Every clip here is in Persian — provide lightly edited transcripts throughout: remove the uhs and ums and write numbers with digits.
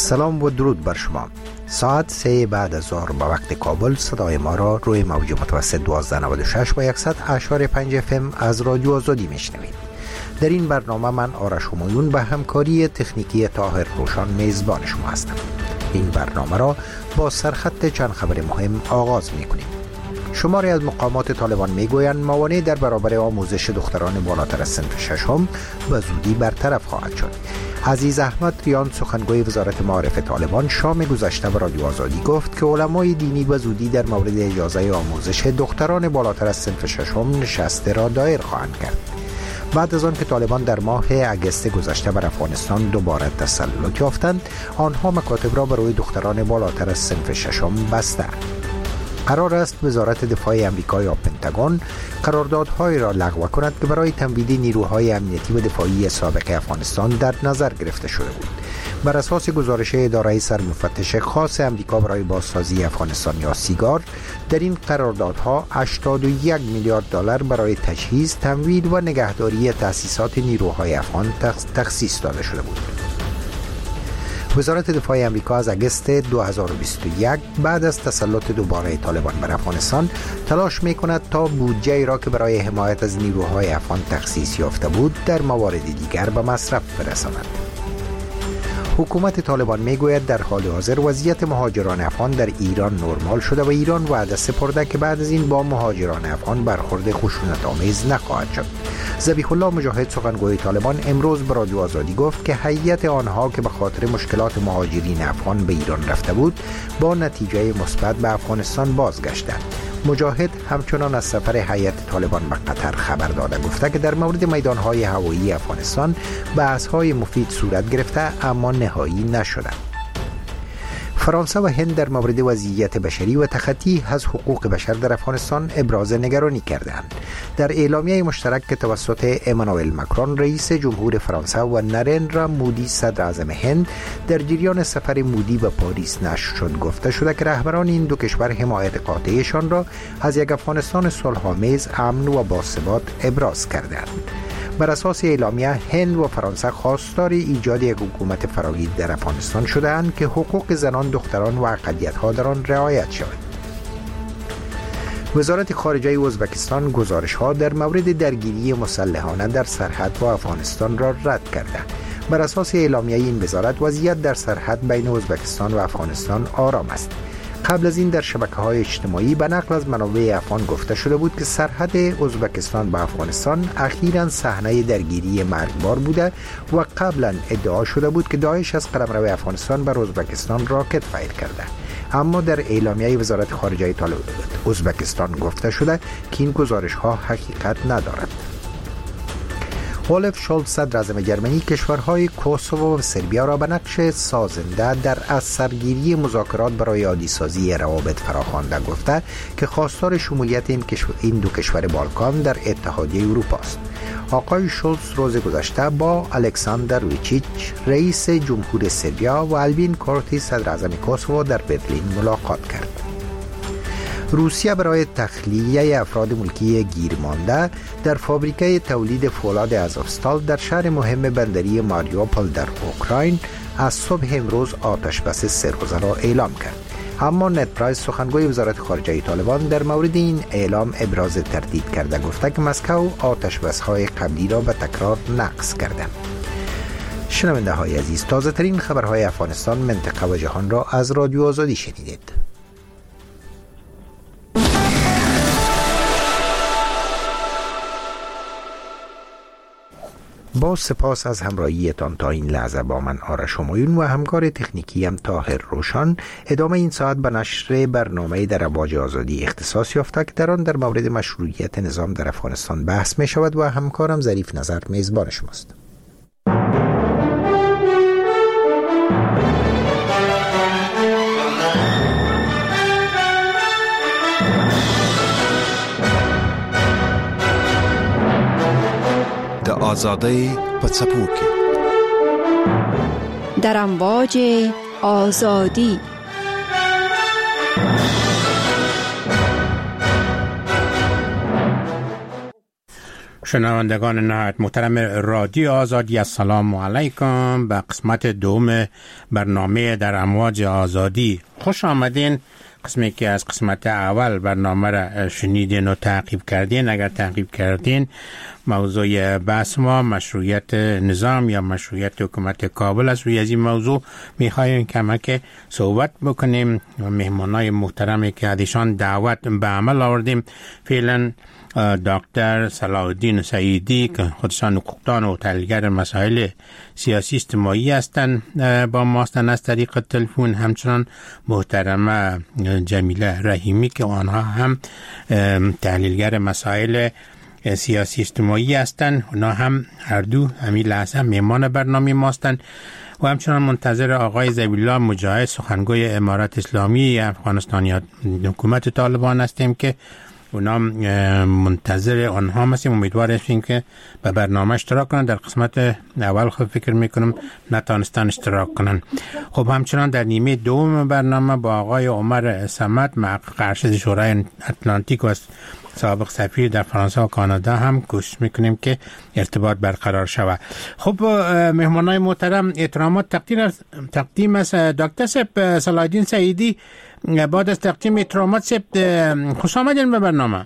سلام و درود بر شما. ساعت 3 بعد از ظهر به وقت کابل صدای ما را روی موج متوسط 1296 و 100.5 FM از رادیو آزادی میشنوید. در این برنامه من آرش همایون به همکاری تکنیکی طاهر روشان میزبان شما هستم. این برنامه را با سرخط چند خبر مهم آغاز میکنیم. شماری از مقامات طالبان میگویند موانع در برابر آموزش دختران بالاتر از صنف ششم به زودی برطرف خواهد شد. عزیز احمد ریان سخنگوی وزارت معارف طالبان شام گذشته به رادیو آزادی گفت که علمای دینی به زودی در مورد اجازه آموزش دختران بالاتر از صنف ششم نشست را دایر خواهند کرد. بعد از آن که طالبان در ماه اگست گذشته بر افغانستان دوباره تسلط یافتند، آنها مکاتب را برای دختران بالاتر از صنف ششم بستند. قرار است وزارت دفاع آمریکا یا پنتاگون قراردادهای را لغو کند که برای تمویل نیروهای امنیتی و دفاعی سابق افغانستان در نظر گرفته شده بود. بر اساس گزارش اداره سرمفتش خاص آمریکا برای بازسازی افغانستان یا سیگار، در این قراردادها 81 میلیارد دلار برای تجهیز، تمویل و نگهداری تأسیسات نیروهای افغان تخصیص داده شده بود. وزارت دفاع آمریکا از اگست 2021 بعد از تسلط دوباره طالبان بر افغانستان تلاش می‌کند تا بودجه را که برای حمایت از نیروهای افغان تخصیص یافته بود در موارد دیگر به مصرف برساند. حکومت طالبان میگوید در حال حاضر وضعیت مهاجران افغان در ایران نرمال شده و ایران وعده سپرده که بعد از این با مهاجران افغان برخورد خشونت‌آمیز نخواهد شد. ذبیح الله مجاهد سخنگوی طالبان امروز به رادیو آزادی گفت که هیئت آنها که به خاطر مشکلات مهاجرین افغان به ایران رفته بود با نتیجه مثبت به افغانستان بازگشتند. مجاهد همچنان از سفر هیئت طالبان به قطر خبر داده گفته که در مورد میدانهای هوایی افغانستان بحث‌های مفید صورت گرفته اما نهایی نشده. فرانسه و هند در مورد وضعیت بشری و تخطی از حقوق بشر در افغانستان ابراز نگرانی کردند. در اعلامیه مشترک که توسط امانوئل ماکرون رئیس جمهور فرانسه و نریندرا مودی صدر اعظم هند در جریان سفر مودی به پاریس نشر شد گفته شده که رهبران این دو کشور حمایت قاطعشان را از یک افغانستان صلح‌آمیز، امن و باثبات ابراز کردند. بر اساس اعلامیه هند و فرانسه خواستار ایجاد یک حکومت فراگیر در افغانستان شده‌اند که حقوق زنان، دختران و اقلیت‌ها در آن رعایت شود. وزارت خارجه ازبکستان گزارش‌ها در مورد درگیری مسلحانه در سرحد با افغانستان را رد کرده. بر اساس اعلامیه این وزارت وضعیت در سرحد بین ازبکستان و افغانستان آرام است. قبل از این در شبکه‌های اجتماعی به نقل از منابع افغان گفته شده بود که سرحد ازبکستان با افغانستان اخیراً صحنه درگیری مرگبار بوده و قبلا ادعا شده بود که داعش از قلمرو افغانستان بر ازبکستان راکت فایر کرده. اما در اعلامیه وزارت خارجه ازبکستان گفته شده که این گزارش‌ها حقیقت ندارد. اولف شولز صدر اعظم جرمنی کشورهای کوسوو و سربیا را به نقش سازنده در از سرگیری مذاکرات برای عادی‌سازی روابط فراخوانده گفته که خواستار شمولیت این دو کشور بالکان در اتحادیه اروپا است. آقای شولز روز گذشته با الکساندر ویچیچ رئیس جمهور سربیا و البین کورتی صدر اعظم کوسوو در برلین ملاقات کرد. روسیه برای تخلیه افراد ملکی گیرمانده در فابریکه تولید فولاد آزوفستال در شهر مهم بندری ماریوپول در اوکراین از صبح امروز آتش بس 3 روزه را اعلام کرد. اما نت پرایس سخنگوی وزارت خارجه طالبان در مورد این اعلام ابراز تردید کرده گفته که مسکو آتش بس‌های قبلی را به تکرار نقض کرده. شنونده های عزیز، تازه ترین خبرهای افغانستان، منطقه و جهان را از رادیو آزادی شنیدید. با سپاس از همراهیتان تا این لحظه با من آرش همایون و همکار تکنیکیم طاهر روشان. ادامه این ساعت به نشر برنامه در امواج آزادی اختصاص یافته که در آن در مورد مشروعیت نظام در افغانستان بحث می شود و همکارم ظریف نظر میزبان شماست. آزادی په څپو کې در امواج آزادی. شنوندگان نهایت محترم رادیو آزادی، السلام علیکم. به قسمت دوم برنامه در امواج آزادی خوش آمدین. قسمی که از قسمت اول برنامه را شنیدین و تعقیب کردین. اگر تعقیب کردین، موضوع بحث ما مشروعیت نظام یا مشروعیت حکومت کابل است. روی از این موضوع میخوایم کمک صحبت بکنیم و مهمانای محترمی که ازشان دعوت به عمل آوردیم. فعلا دکتر صلاح الدین سعیدی که خودشان حقوقدان و تحلیلگر مسائل سیاسی اجتماعی هستند با ما هستند از طریق تلفن. همچنان محترمه جمیله رحیمی که آنها هم تحلیلگر مسائل سیاسی اجتماعی هستند. اونا هم هر دو همین لحظه مهمان برنامه ما هستند. و همچنان منتظر آقای ذبیح‌الله مجاهد، سخنگوی امارت اسلامی افغانستان یا حکومت طالبان هستیم که اونا منتظر آنها هستیم. امیدوار هستیم که به برنامه اشتراک کنن. در قسمت اول خود فکر میکنم نتانستن اشتراک کنن. خب همچنان در نیمه دوم برنامه با آقای عمر صمد، محقق ارشد شورای اتلانتیک و سابق سفیر در فرانسه و کانادا هم کوشش میکنیم که ارتباط برقرار شود. خب مهمانای محترم، احترامات تقدیم است. دکتر صلاح الدین سعیدی، بعد از تقدیم احترامات خوش آمدین به برنامه.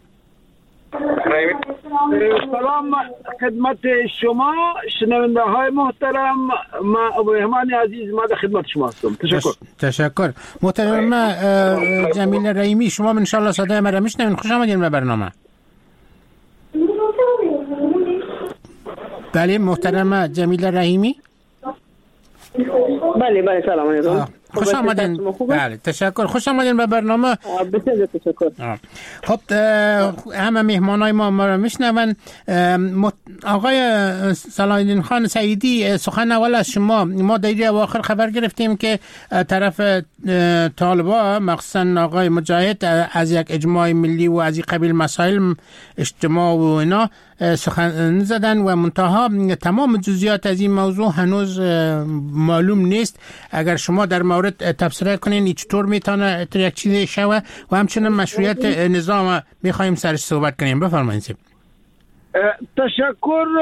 سلام خدمت شما شنونده های محترم. مهمان عزیز، ما در خدمت شما هستم. تشکر. محترم جمیله رحیمی، شما ان شاء الله صدای مرا میشنوین. خوش آمدین به برنامه. بله محترم جمیله رحیمی. بله سلام علیکم. خوش آمدین. بله تشکر. خوش آمدین به برنامه. بسیار تشکر. خب همه مهمانای ما رو میشنون. آقای صلاح الدین خان سعیدی، سخن اول از شما. ما در اواخر خبر گرفتیم که طرف طالبان مخصوصا آقای مجاهد از یک اجماع ملی و از این قبیل مسائل اجتماع و اینا سخن زدن و منتها تمام جزئیات از این موضوع هنوز معلوم نیست. اگر شما در مورد تبصره کنین چطور میتونه یک چیزی شوه و همچنین مشروعیت نظام میخوایم سرش صحبت کنیم. بفرمایید. تشکر.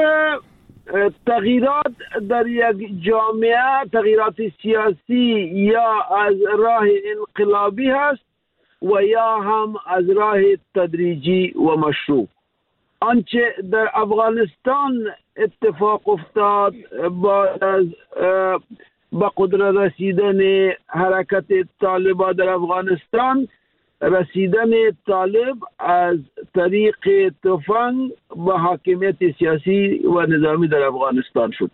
تغییرات در یک جامعه، تغییرات سیاسی یا از راه انقلابی هست و یا هم از راه تدریجی و مشروع. آنچه در افغانستان اتفاق افتاد بعد از با قدرت رسیدن حرکت طالبان در افغانستان، رسیدن طالب از طریق تفنگ به حاکمیت سیاسی و نظامی در افغانستان شد.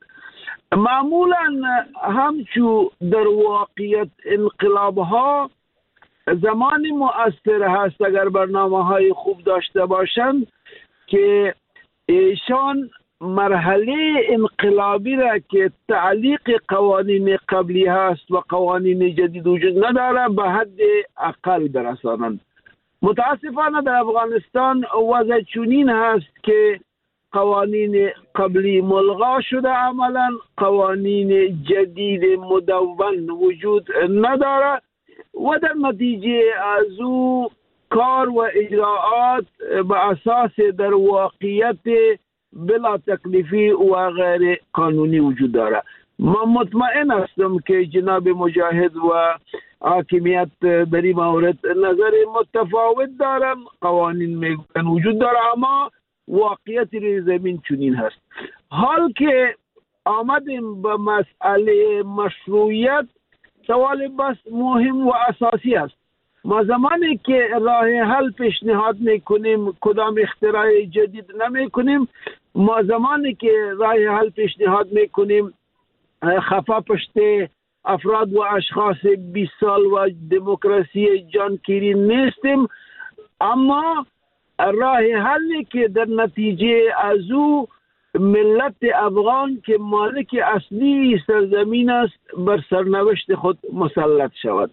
معمولا همچو در واقعیت انقلاب ها زمان مؤثر هست اگر برنامه های خوب داشته باشند که ایشان مرحله انقلابی را که تعلیق قوانین قبلی هست و قوانین جدید وجود نداره به حد اقل برسانند. متاسفانه در افغانستان وضع چنین هست که قوانین قبلی ملغا شده، عملا قوانین جدید مدون وجود نداره و در نتیجه از او کار و اجراعات به اساس در واقعیت بلا تکلیفی و غیر قانونی وجود داره. من مطمئن هستم که جناب مجاهد و حاکمیت در این مورد نظر متفاوت دارن. قوانین میگن وجود داره اما واقعیت روی زمین چنین هست. حال که آمدیم به مسئله مشروعیت، سوال بس مهم و اساسی است. ما زمانی که راه حل پیشنهاد میکنیم کدام اختراع جدید نمیکنیم. ما زمانی که راه حل پیشنهاد میکنیم خفا پشت افراد و اشخاص 20 سال و دموکراسی جانگیری نیستیم، اما راه حلی که در نتیجه از او ملت افغان که مالک اصلی سرزمین است بر سرنوشت خود مسلط شود.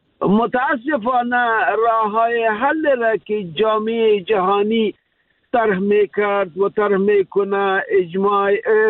متاسفانه راه‌های حل را که جامعه جهانی طرح میکرد و طرح میکنه، اجماع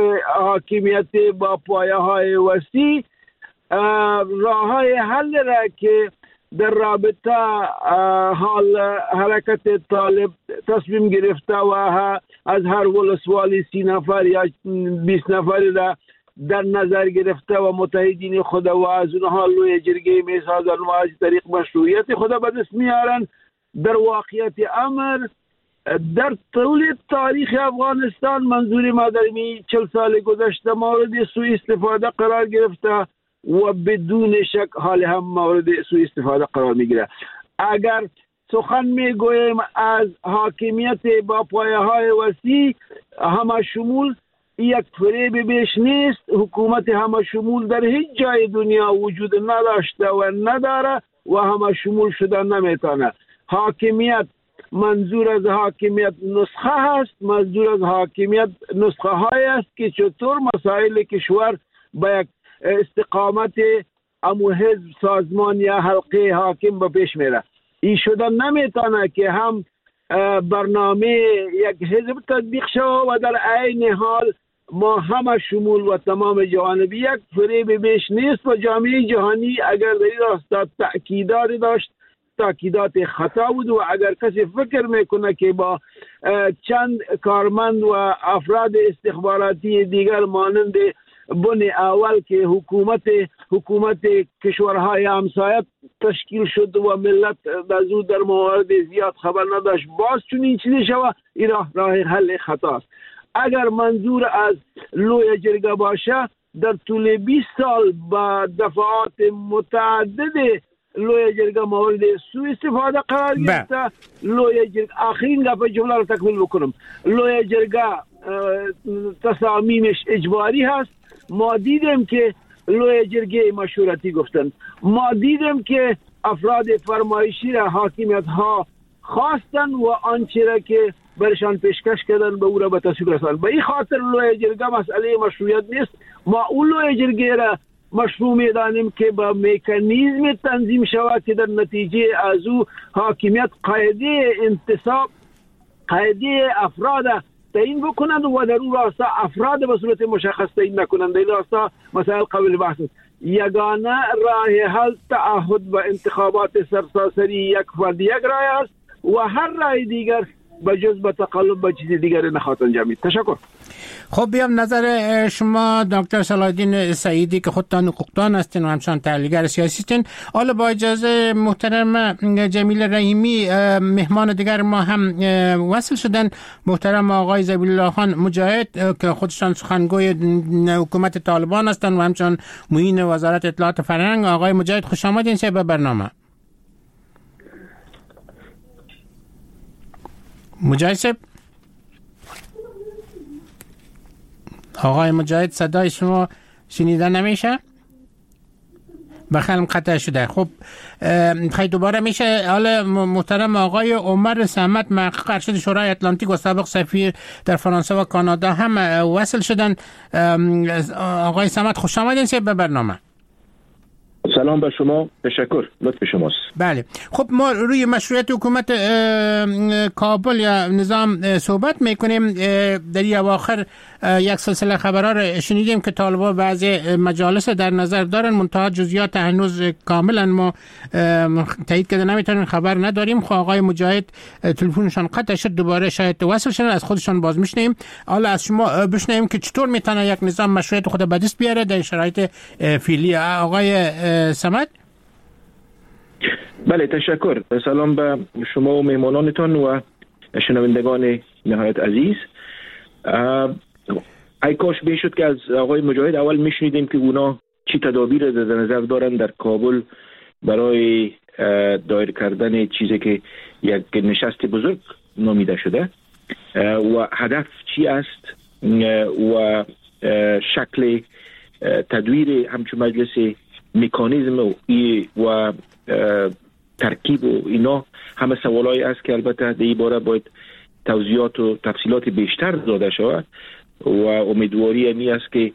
حاکمیت با پایه‌های وسیع، راه‌های حل را که در رابطه حال حرکت طالب تصمیم گرفته و از هر ولسوالی 30 نفر یا 20 نفر را در نظر گرفته و متحدین خود و از اونها لوی جرگه میسازن و از طریق مشروعیت خود به دست میارن. در واقعیت امر در طول تاریخ افغانستان منظور ما در 40 سال گذشته مورد سوء استفاده قرار گرفته و بدون شک حال هم مورد سوء استفاده قرار میگیره. اگر سخن میگوییم از حاکمیت با پایه های وسیع همه شمول، یک فریب بیش نیست. حکومت همه شمول در هیچ جای دنیا وجود نداشته و نداره و همه شمول شدن نمیتونه. حاکمیت منظور از حاکمیت نسخه هست، منظور از حاکمیت نسخه های است که چطور مسائل کشور با یک استقامت امو حزب سازمان یا حلقه حاکم به پیش میره. این شدن نمیتونه که هم برنامه یک حزب تطبیق شود و در عین حال ما همه شمول و تمام جوانبی. یک فریب بیش نیست و جامعه جهانی اگر در این راستا تأکیدات داشت تأکیدات خطا بود و اگر کسی فکر میکنه که با چند کارمند و افراد استخباراتی دیگر مانند بن اول که حکومت کشورهای همسایه تشکیل شد و ملت در موارد زیاد خبر نداشت باز چون این چیزی شود، این راه حل خطاست. اگر منظور از لوی جرگه باشه در طول 20 سال با دفعات متعدد لوی جرگه مورد سوء استفاده قرار گرفته. لوی جرگه آخرین دفعه جمله رو تکمیل بکنم، لوی جرگه تصامیمش اجباری هست. ما دیدیم که لوی جرگه مشورتی گفتن، ما دیدیم که افراد فرمایشی را حاکمیت ها خواستن و آنچه را که برشان پیشکش کردن به او را به تصویب رساندن. به این خاطر لوی جرگه مسئله مشروعیت نیست. ما اون لوی جرگه را مشروع میدانیم که با مکانیزم تنظیم شود که در نتیجه از او حاکمیت قاعده انتصاب قاعده افراد تعیین بکنند و در اون راستا افراد به صورت مشخص تعیین نکنند. این راستا مسائل قابل بحث است. یگانه راه حل تعهد و انتخابات سرتاسری یک فرد یک راه است و هر راه دیگر به جز به تقلب به چیز دیگر نخواهد انجامید. تشکر. خب بیام نظر شما دکتر صلاح الدین سعیدی که خودتان حقوقدان هستین و همچنان تحلیلگر سیاسی هستین. حالا با اجازه محترم جمیل رحیمی مهمان دیگر ما هم وصل شدن، محترم آقای ذبیح الله خان مجاهد که خودشان سخنگوی حکومت طالبان هستند و همچنان معین وزارت اطلاعات فرهنگ. آقای مجاهد خوش آمدین به برنامه. مجاهد صاحب، آقای مجاهد صدای شما شنیده نمیشه؟ بخیرم قطع شده. خب خیلی دوباره میشه. حالا محترم آقای عمر صمد محقق ارشد شورای اتلانتیک و سابق سفیر در فرانسه و کانادا هم وصل شدن. آقای صمد خوش آمدین به برنامه. سلام به شما، تشکر، لطف شماست. بله، خب ما روی مشروعیت حکومت کابل یا نظام صحبت میکنیم. در این اواخر یک سلسله خبرها را شنیدیم که طالبان بعضی مجالس در نظر دارن، منتها جزئیات هنوز کاملا ما تایید کرده نمیتونیم، خبر نداریم. خب آقای مجاهد تلفنشان قطع شد، دوباره شاید وصل شدن، از خودشان باز میشنیم. حالا از شما بشنویم که چطور میتونه یک نظام مشروعیت خود به دست بیاره در شرایط فعلی. آقای صمد. بله، تشکر. سلام به شما و مهمانانتان و شنوندگان نهایت عزیز. ای کاش بشد که از آقای مجاهد اول میشنیدیم که اونا چی تدابیر در نظر دارن در کابل برای دایر کردن چیزی که یک نشست بزرگ نامیده شده و هدف چی است و شکل تدویر همچون مجلس مکانیزم و ترکیب و اینا همه سوالایی است که البته در این باره باید توضیحات و تفصیلات بیشتر داده شود و امیدواری این است که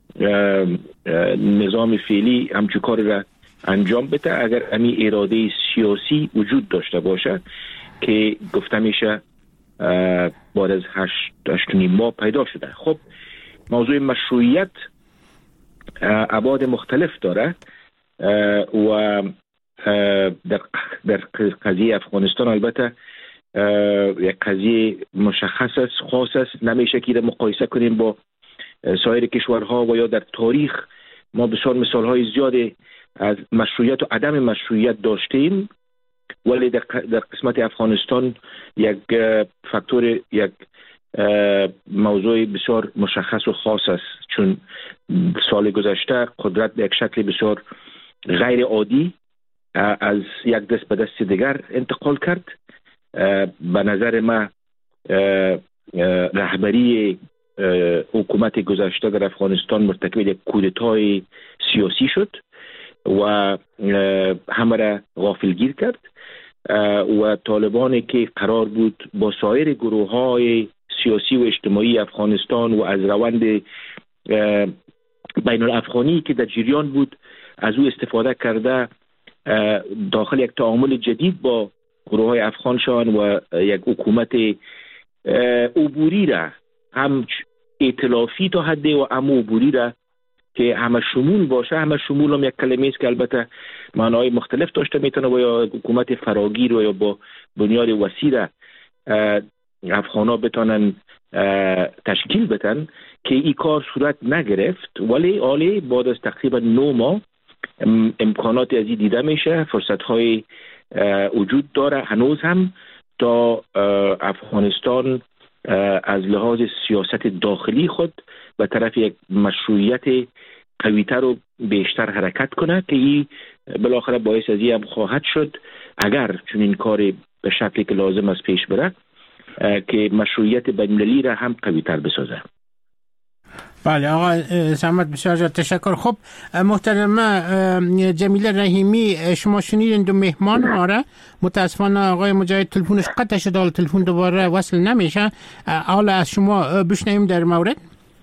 نظام فعلی همچون کار را انجام بده اگر امی اراده سیاسی وجود داشته باشه که گفته میشه بعد از 8 ماه پیدا شده. خب موضوع مشروعیت ابعاد مختلف داره و در قضیه افغانستان البته یک قضیه مشخص است، خاص است، نمیشه که را مقایسه کنیم با سایر کشورها و یا در تاریخ ما بسیار مثالهای زیادی از مشروعیت و عدم مشروعیت داشتیم، ولی در قسمت افغانستان یک فاکتور، یک موضوع بسیار مشخص و خاص است، چون سال گذشته قدرت به یک شکل بسیار غیر عادی از یک دست به دست دیگر انتقال کرد. به نظر من رهبری حکومت گذشته در افغانستان مرتکب یک کودتای سیاسی شد و همه را غافلگیر کرد و طالبانی که قرار بود با سایر گروه‌های سیاسی و اجتماعی افغانستان و از روند بین الافغانی که در جریان بود از او استفاده کرده داخل یک تعامل جدید با گروه‌های افغان شدن و یک حکومت عبوری را، هم ائتلافی تا حدی و هم عبوری را که همه شمول باشه. همه شمول هم یک کلمه است که البته معنای مختلف داشته میتونه و یا حکومت فراگیر و یا با بنیاد وسیع افغانا بتونن تشکیل بدن که این کار صورت نگرفت، ولی بعد از تقریبا 9 ماه امکانات از این دیده میشه، فرصت های وجود داره هنوز هم تا افغانستان از لحاظ سیاست داخلی خود به طرف یک مشروعیت قویتر و بیشتر حرکت کنه که این بالاخره باعث از این هم خواهد شد اگر چون این کار به شکلی که لازم است پیش بره که مشروعیت بین‌المللی را هم قویتر بسازه. بله آقا سمت بسیار تشکر. خب محترمه جمیله رحیمی، شما شنیدین دو مهمان آره متاسفانه آقای مجاهد تلفنش قطع شد، تلفن دوباره وصل نمیشه. حالا از شما بشنویم در مورد.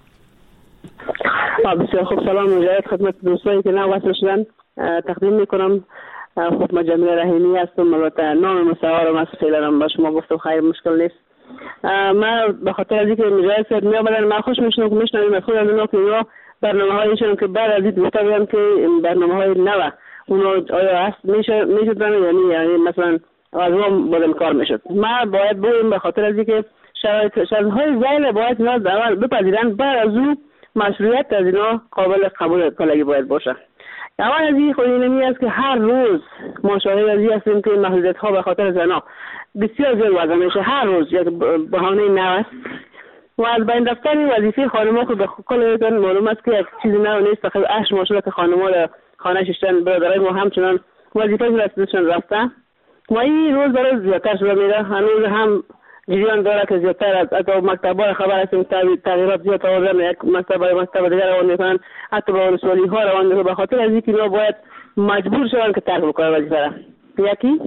بسیار خوب، سلام مجاهد خدمت دوستانی که وصل شدن تقدیم میکنم. خب من جمیله رحیمی هستم، البته نام مستعارم است، فعلا با شما گفتم خیر مشکل نیست. من به خاطر از اینکه مجاهد صاحب میآمدن من خوش میشنم که میشنویم از خودم اونا که اینا برنامه‌هایشون که بعد از این گفته بودن که برنامه‌های نو اونا آیا هست میشد یعنی مثلا از اون بدن کار میشد. ما باید بگیم به خاطر از اینکه شرایط‌های زیل باید اینا اول بپذیرن، بعد از اون مشروعیت از اینا قابل قبول کلگی باید باشه. اول از این خود اینمی است که هر روز ما شاهد از این هستیم که محدودیت‌ها به خاطر زنا بسیار زیاد وضع میشه. هر روز یک بهانه نو است و از بین رفتن وظیفه خانم‌ها که به کل معلوم است که یک چیزی نو نیست. تقریبا 8 ماه شده که خانم‌ها در خانه ششتن، برادرای ما همچنان وظیفه دستشون رفته و این روز برای زیادتر شده میره. هنوز هم جریان داره که زیادتر از حتی مکتب‌ها خبر هستیم تغییرات زیاد آوردن، یک مکتب دیگر روان میکنن، حتی با ولسوالی‌ها روان میکنن به خاطر از اینکه اینا باید مجبور شدن که ترک بکنن وظیفه را. یکی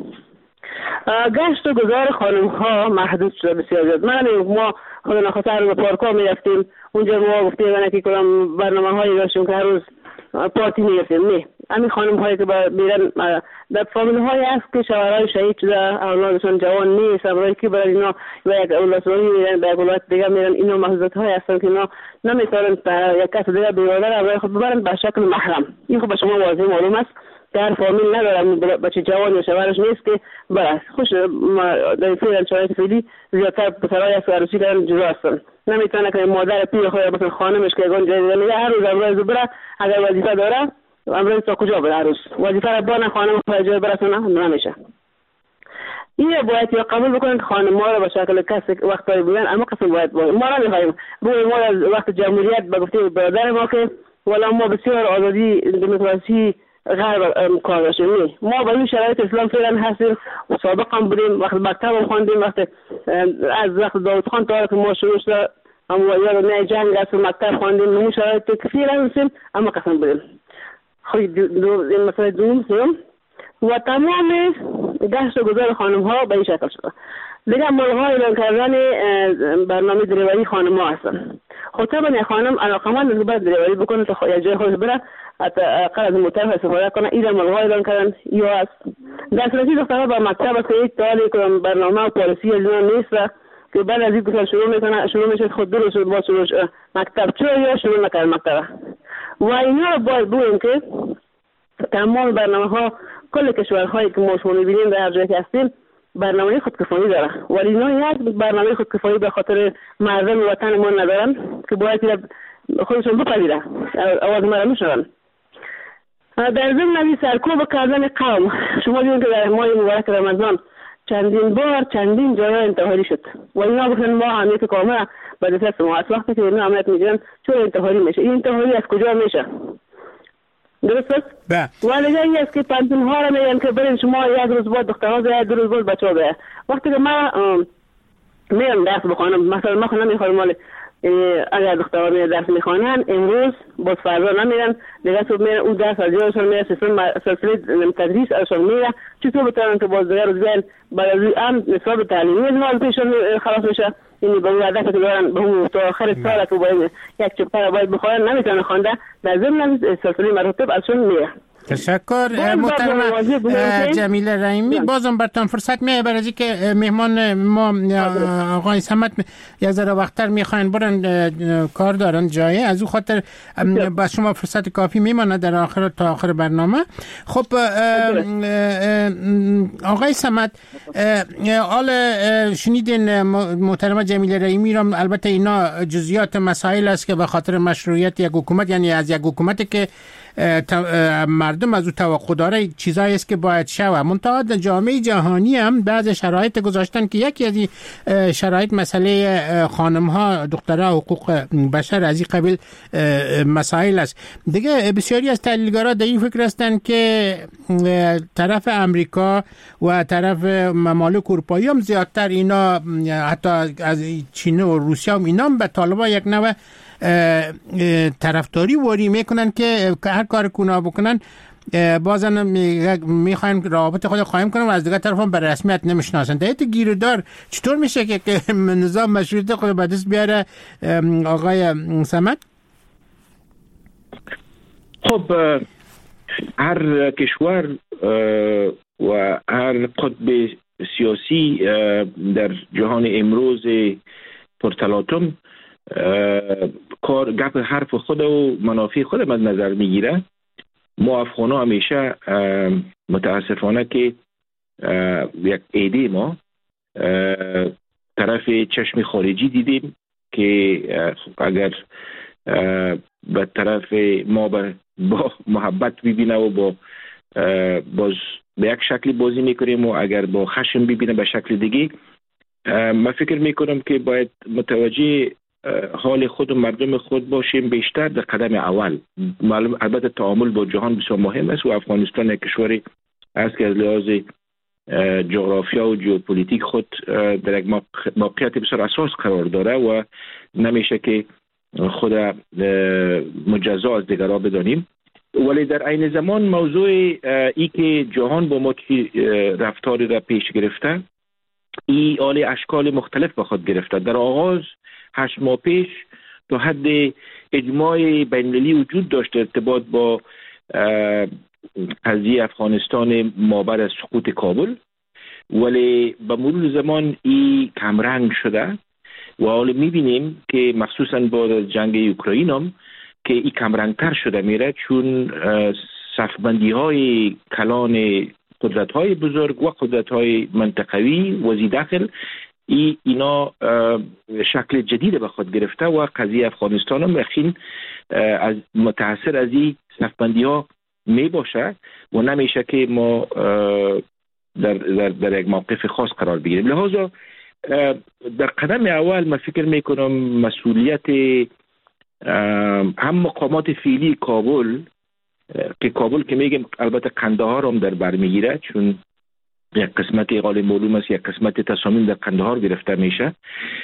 گشت و گذار خانم‌ها محدود شده بسیار زیاد. ما خود نخواست هر روز پارک‌ها می‌رفتیم، اونجا ما گفتیم که کدام برنامه‌هایی داشتیم که هر روز پارتی می‌رفتیم. نه، همین خانم‌هایی که میرن در فامیل‌های هست که شوهرای شهید شده، اولادشون جوان نیست، برای که برای اینا و یک اولادشون میرن به ولایت دیگه میرن، اینا محدودیت‌های هستن که اینا نمی‌تونن یک کس دیگه برادر برای خود ببرن به شکل محرم. این خب به شما واضح معلوم است. در فامیل ندارم بچه جوان یا شوهرش نیست که برای خوش در فعلا شرایط فعلی زیادتر پسرای از عروسی کردن جدا هستن. نمیتونه که مادر پیر خود مثلا خانمش که اون جای دیگه هر روز امروز بره، اگر وظیفه داره امروز تا کجا بره، هر روز وظیفه را بانه خانم خود جای برسونه نمیشه. این باید یا قبول بکنن که خانم‌ها را به شکل کسی وقتایی بودن، اما قسم باید ما را می‌خوایم روی ما از وقت جمهوریت به گفته برادر ما که والا ما بسیار آزادی دموکراسی غرب کار داشتیم. ما با این شرایط اسلام فعلا هستیم و سابقا بودیم، وقت مکتب خواندیم، وقت از وقت داود خان تا که ما شروع شد اما یاد نه جنگ از مکتب خواندیم، این شرایط که فعلا هستیم اما قسم بودیم. خود این مسئله دوم و تمام گشت و گذار خانم‌ها به این شکل شده. دیگه ملغای اعلان کردن برنامه دریوری خانم‌ها هستن. خب طبعا خانم علاقمند است باید دریوری بکنه تا یک جای خودش بره، حتی اقل از مطرف استفاده کنه. این ملغای اعلان کردن یا است در صورتی دخترها به مکتب است که هیچ تالی کنم برنامه و پالیسی از اینا نیست که بعد از این شروع میشه خود درست با شروع مکتب چرا یا شروع نکرد مکتب و اینا رو باید بگویم که تمام برنامه ها کل کشورهایی که ما شما می‌بینیم در هر جایی که هستیم برنامه خودکفایی داره، ولی اینا یک برنامه خودکفایی به خاطر مردم وطن ما ندارن که باید خودشون بپذیرن، آواز ما را میشنون. در ضمن سرکوب کردن قوم، شما دیدین که در ماه مبارک رمضان چندین جای انتحاری شد و اینا بخن ما اهمیت قومه به دست ما. از وقتی که اینا اهمیت میگیرن چون انتحاری میشه؟ این انتحاری از کجا میشه؟ درست است؟ ولی جایی است که پانتون ها را میگن که برین شما یک روز بعد دخترها باید، 2 روز بعد بچه ها باید. وقتی که ما میرم درس بخوانم، مثلا ما خونم میخوام مال اگر دخترها میرن درس میخوانن امروز باز فردا نمیرن، دیگه صبح میرن اون درس از جایشون میره، سلسله تدریس ازشون میره. چطور بتونن که باز دیگه روز بیان برای هم نصاب تعلیمی از ما پیشون خلاص میشه؟ این به اون هدف که دارن به اون تا آخر سال که باید یک چپر باید بخوان نمیتونن خوانده، در ضمن سلسله مراتب ازشون میره. تشکر محترم جمیله رحیمی. بازم براتون فرصت میه برای اینکه مهمان ما آقای صمد یک ذره وقتتر میخواین برن کار دارن جایی، از اون خاطر با شما فرصت کافی میمونه در آخر تا آخر برنامه. خب آقای صمد، حال شنیدین محترم جمیله رحیمی را، البته اینا جزئیات مسائل است که به خاطر مشروعیت یک حکومت، یعنی از یک حکومتی که مردم از او توقع داره چیزایی است که باید شود. منتها جامعه جهانی هم بعض شرایط گذاشتن که یکی از این شرایط مسئله خانم ها، دخترها، حقوق بشر از این قبیل مسائل است. دیگه بسیاری از تحلیلگرا در این فکر هستند که طرف امریکا و طرف ممالک اروپایی هم زیادتر اینا، حتی از چین و روسیه هم اینا به طالبان یک نوع طرفداری وری میکنن که هر کار کونا بکنن بازن میخواین رابطه خود قایم کنن و از دیگه طرف هم به رسمیت نمیشناسن. دایت گیردار چطور میشه که نظام مشروعیت خود به دست بیاره آقای صمد؟ خب هر کشور و هر قطب سیاسی در جهان امروز پرتلاطم گپ حرف خود و منافع خود مد نظر میگیره. ما افغانا همیشه متاسفانه که یک ایده ما طرف چشم خارجی دیدیم که اگر به طرف ما با محبت ببینه و با باز به یک شکل بازی میکنیم و اگر با خشم ببینه به شکل دیگه. من فکر میکنم که باید متوجه حال خود و مردم خود باشیم بیشتر در قدم اول. معلوم البته تعامل با جهان بسیار مهم است و افغانستان یک کشوری است که از لحاظ جغرافیا و ژئوپلیتیک خود در یک موقعیت بسیار اساس قرار داره و نمیشه که خود مجزا از دیگرها بدانیم. ولی در عین زمان موضوع ای که جهان با ما رفتاری را پیش گرفته، ای آل اشکال مختلف به خود گرفته. در آغاز 8 ماه پیش تا حد اجماع بین‌المللی وجود داشت ارتباط با قضیه افغانستان مابعد از سقوط کابل، ولی به مرور زمان ای کمرنگ شده و حالا میبینیم که مخصوصا با جنگ اوکراین هم که ای کمرنگتر شده میره، چون صفبندی های کلان قدرت های بزرگ و قدرت های منطقوی و داخل اینا شکل جدید به خود گرفته و قضیه افغانستان هم یقین از متاثر از این صفبندی ها می باشه و نمیشه که ما در یک موقف خاص قرار بگیریم. لحاظا در قدم اول من فکر میکنم مسئولیت هم مقامات فعلی کابل که میگم البته قندهار هم در بر میگیره، چون یک قسمت اقال معلوم است، یک قسمت تصامیم در قندهار گرفته میشه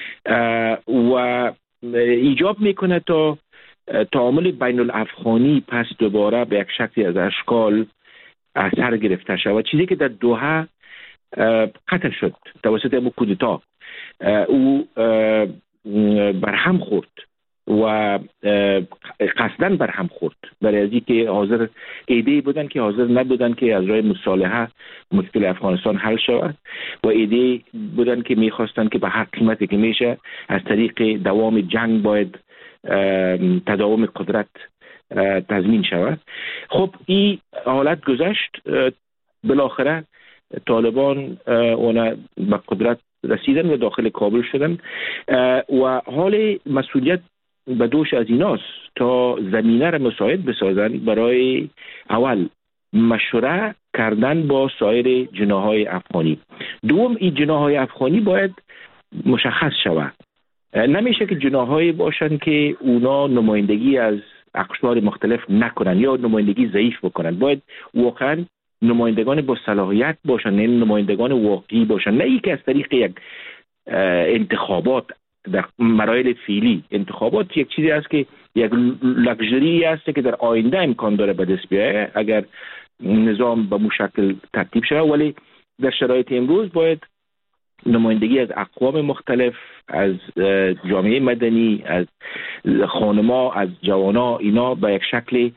و ایجاب میکنه تا تعامل بین الافغانی پس دوباره به یک شکلی از اشکال اثر گرفته شد. چیزی که در دوحه قتل شد توسط امو کودتا او برهم خورد و قصداً برهم خورد برای ازی که حاضر ایده بودن که حاضر نبودن که از راه مصالحه مشکل افغانستان حل شود و ایده بودن که میخواستن که به هر قیمتی که میشه از طریق دوام جنگ باید تداوم قدرت تضمین شود. خب این حالت گذشت. بالاخره طالبان اونا به قدرت رسیدن و داخل کابل شدن و حال مسئولیت به دوش از ایناست تا زمینه را مساعد بسازن برای اول مشوره کردن با سایر جناح‌های افغانی. دوم این جناح‌های افغانی باید مشخص شود. نمیشه که جناح‌هایی باشن که اونا نمایندگی از اقشار مختلف نکنن یا نمایندگی ضعیف بکنن. باید واقعا نمایندگان با صلاحیت باشن، نه نمایندگان واقعی باشن، نه ای که از طریق یک انتخابات در مراحل فعلی. انتخابات یک چیزی است که یک لکژری است که در آینده امکان داره به دست بیاید اگر نظام به مشکل ترتیب شود، ولی در شرایط امروز باید نمایندگی از اقوام مختلف، از جامعه مدنی، از خانما، از جوانا، اینا به یک شکل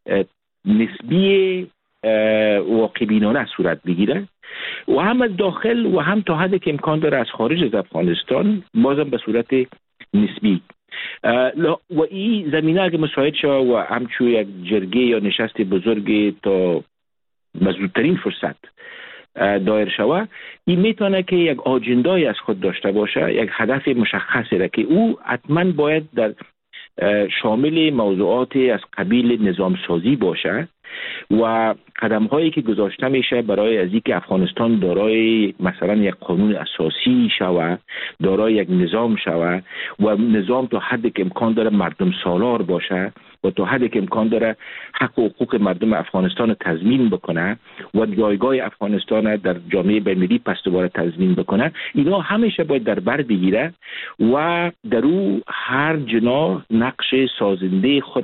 نسبی واقع‌بینانه صورت بگیره و هم از داخل و هم تا حدی که امکان داره از خارج از افغانستان، بازم به صورت نسبی. و این زمینه اگه مساعد شد و همچون یک جرگه یا نشست بزرگ تا زودترین فرصت دایر شود، این میتونه که یک آجندای از خود داشته باشه، یک هدف مشخصی را که او حتما باید در شامل موضوعات از قبیل نظام سازی باشه و قدم هایی که گذاشته میشه برای از اینکه افغانستان دارای مثلا یک قانون اساسی شود، دارای یک نظام شود و نظام تا حدی که امکان داره مردم سالار باشه و تا حدی که امکان داره حق و حقوق مردم افغانستان رو تضمین بکنه و جایگاه افغانستان در جامعه بین‌المللی پس دوباره تضمین بکنه. اینا همیشه باید در بر بگیره و در او هر جناح نقش سازنده خود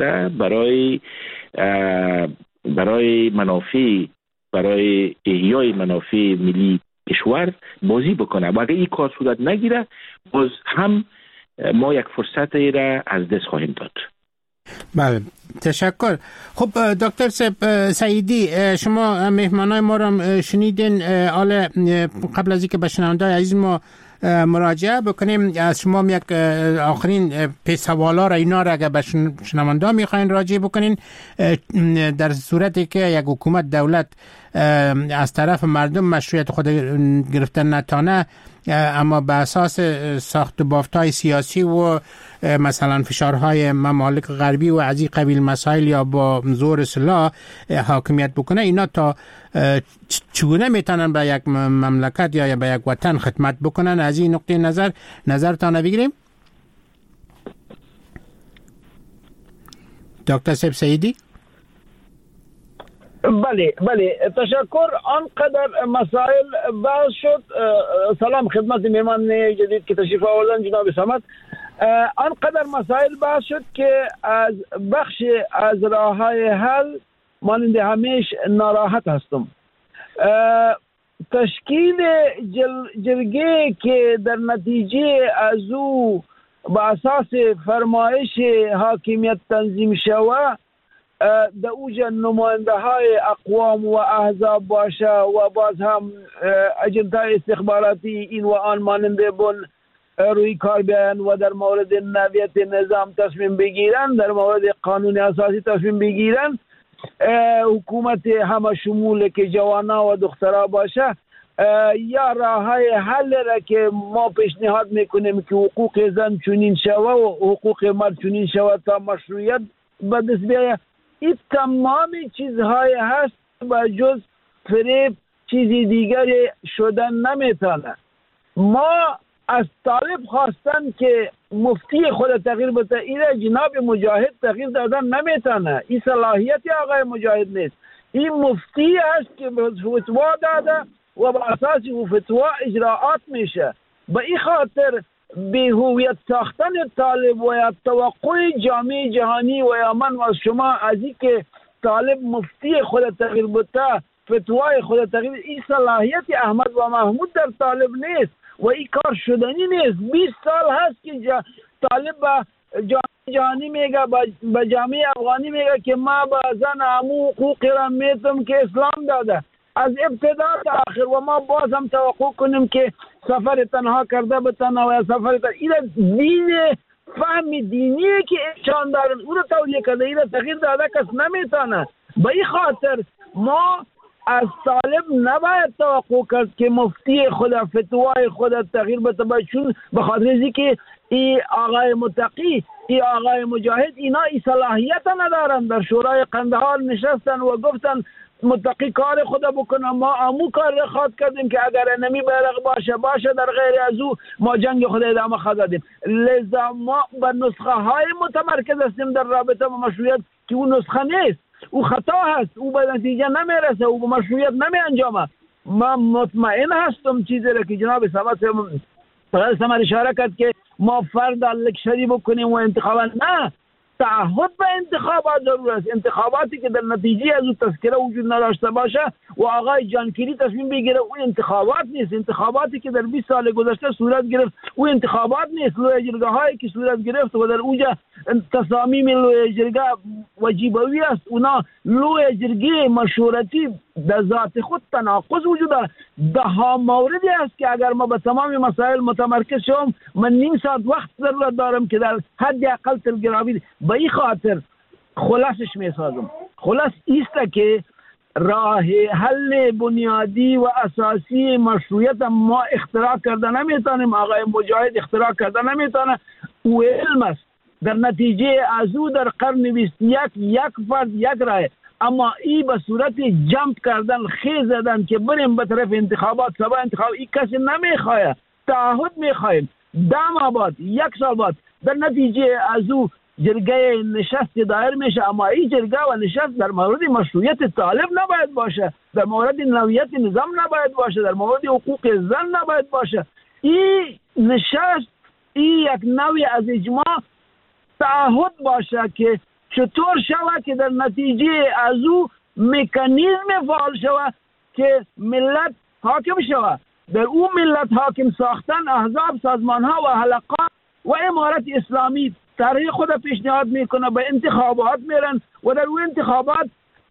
برای منافع، برای احیای منافع ملی کشور بازی بکنه و اگر این کار صورت نگیره باز هم ما یک فرصت را از دست خواهیم داد. بله، تشکر. خب دکتر سعیدی، شما مهمانای ما را شنیدین. حالا قبل از اینکه به شنونده‌های عزیز ما مراجعه بکنیم، از شما یک آخرین سوالا را اینا را اگر به شنونده میخواین راجع بکنین، در صورتی که یک حکومت دولت از طرف مردم مشروعیت خود گرفتن نتانه، اما به اساس ساخت و بافت‌های سیاسی و مثلا فشارهای ممالک غربی و از این قبیل مسائل یا با زور سلاح حاکمیت بکنه، اینا تا چگونه میتونن به یک مملکت یا به یک وطن خدمت بکنن؟ از این نقطه نظرتان بگیریم. دکتر سعیدی. بله تشکر. آنقدر مسائل بحث شد. سلام خدمت مهمان جدید که تشریف آوردن جناب صمد. آنقدر مسائل بحث شد که از بخش از راه‌های حل مانند همیشه ناراحت هستم. تشکیل جرگه که در نتیجه از او به اساس فرمایش حاکمیت تنظیم شود، در اوج نماینده های اقوام و احزاب باشه و باز هم اجنتای استخباراتی این و آن ماننده بن روی کار بیان و در مورد نوعیت نظام تصمیم بگیرن، در مورد قانون اساسی تصمیم بگیرن، حکومت همه شمول که جوانا و دخترها باشه، یا راه های حل را که ما پیشنهاد میکنیم که حقوق زن چنین شود و حقوق مرد چنین شود تا مشروعیت به دست بیاید. این تمام چیزهای هست با جز فریب چیزی دیگری شدن نمیتونه. ما از طالب خواستن که مفتی خود تغییر بده، این جناب مجاهد تغییر دادن نمیتونه. این صلاحیت آقای مجاهد نیست. این مفتی است که فتوا داده و با اساس فتوا اجراعات میشه. به این خاطر به هویت ساختن طالب و یا توقع جامعه جهانی و یا من و شما از این که طالب مفتی خود تغییر بده، فتوای خود تغییر، این صلاحیت احمد و محمود در طالب نیست و این کار شدنی نیست. 20 سال هست که طالب با جامعه جهانی میگه، با جامعه افغانی میگه که ما با زن امو حقوقی را میتم که اسلام داده از ابتدا تا آخر و ما باز هم توقع کنیم که سفر تنها کرده بتنه و سفر این دین فهم دینی که انشان دارن او را تولیه کرده، این تغییر داده کس نمیتونه. به این خاطر ما از طالب نباید توقع کرد که مفتی خود فتوای خود تغییر بده، چون به خاطر اینکه این آقای متقی، این آقای مجاهد، اینا این صلاحیت ندارن. در شورای قندهار نشستن و گفتن متقی کار خدا بکنه، ما امو کار را خواد کردیم که اگر نمی بیرق باشه در غیر از او ما جنگ خدا ادامه خواهدیم. لذا ما به نسخه های متمرکز هستیم در رابطه با مشروعیت که او نسخه نیست، او خطا هست، او به نتیجه نمیرسه، او به مشروعیت نمی انجامه. من مطمئن هستم چیزی را که جناب سمت اشاره کرد که ما فرد لکشری بکنیم و انتخابات، نه، تعهد به انتخابات ضرور است. انتخاباتی که در نتیجه از او تذکره وجود نداشته باشه و آقای جانکیری تصمیم بگیره، او انتخابات نیست. انتخاباتی که در 20 سال گذشته صورت گرفت او انتخابات نیست. لوی جرگه هایی که صورت گرفت و در اوجا تصامیم لوی جرگه وجیبوی است، اونا لوی جرگه مشورتی در ذات خود تناقض وجود داره. ده ها موردی است که اگر ما به تمام مسائل متمرکز شوم، من نیم ساعت وقت ضرورت دارم که در حد اقل تلگرامی به این خاطر خلاصش میسازم. خلاص ایست که راه حل بنیادی و اساسی مشروعیت ما اختراع کرده نمیتونیم، آقای مجاهد اختراع کرده نمیتونه، او علم است. در نتیجه از او در قرن 21 یک فرد یک راه، اما ای به صورت جمپ کردن، خیز زدن که بریم به طرف انتخابات، سبا انتخاب، ای کسی نمیخواه. تعهد میخوایم 10 ماه بعد، 1 سال بعد در نتیجه از او جرگه نشست دایر میشه، اما این جرگه و نشست در مورد مشروعیت طالب نباید باشه، در مورد نوعیت نظام نباید باشه، در مورد حقوق زن نباید باشه. این نشست این یک نوعی از اجماع تعهد باشه که چطور شود که در نتیجه از او مکانیزم فعال شود که ملت حاکم شود. در او ملت حاکم ساختن احزاب، سازمان ها و حلقات و امارت اسلامی طرح خود پیشنهاد میکنه، به انتخابات میرن و در اون انتخابات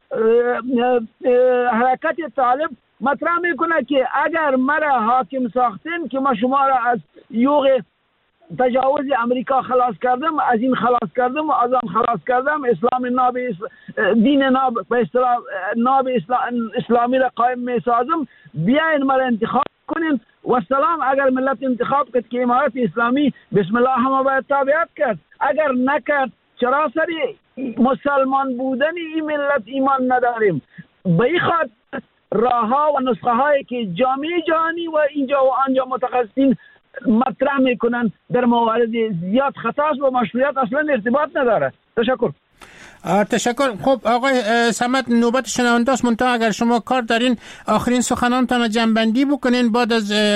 حرکت طالب مطرح میکنه که اگر مرا حاکم ساختین که ما شما را از یوغ تجاوز امریکا خلاص کردم، از این خلاص کردم و از آن خلاص کردم، اسلام ناب دین ناب به اصطلاح ناب اسلامی را قائم میسازم، بیاین مرا انتخاب کنین و سلام. اگر ملت انتخاب کرد که امارت اسلامی بسم الله همه باید تابعیت کرد، اگر نکرد چرا سری مسلمان بودن این ملت ایمان نداریم. به این خاطر راه ها و نسخه هایی که جامعه جهانی و اینجا و آنجا متخصصین مطرح میکنن در موارد زیاد خطاست و مشروعیت اصلا ارتباط نداره. تشکر. تشکر. خب آقای صمد، نوبت شنونده است، منتها اگر شما کار دارین آخرین سخنانتان جنبندی بکنین، بعد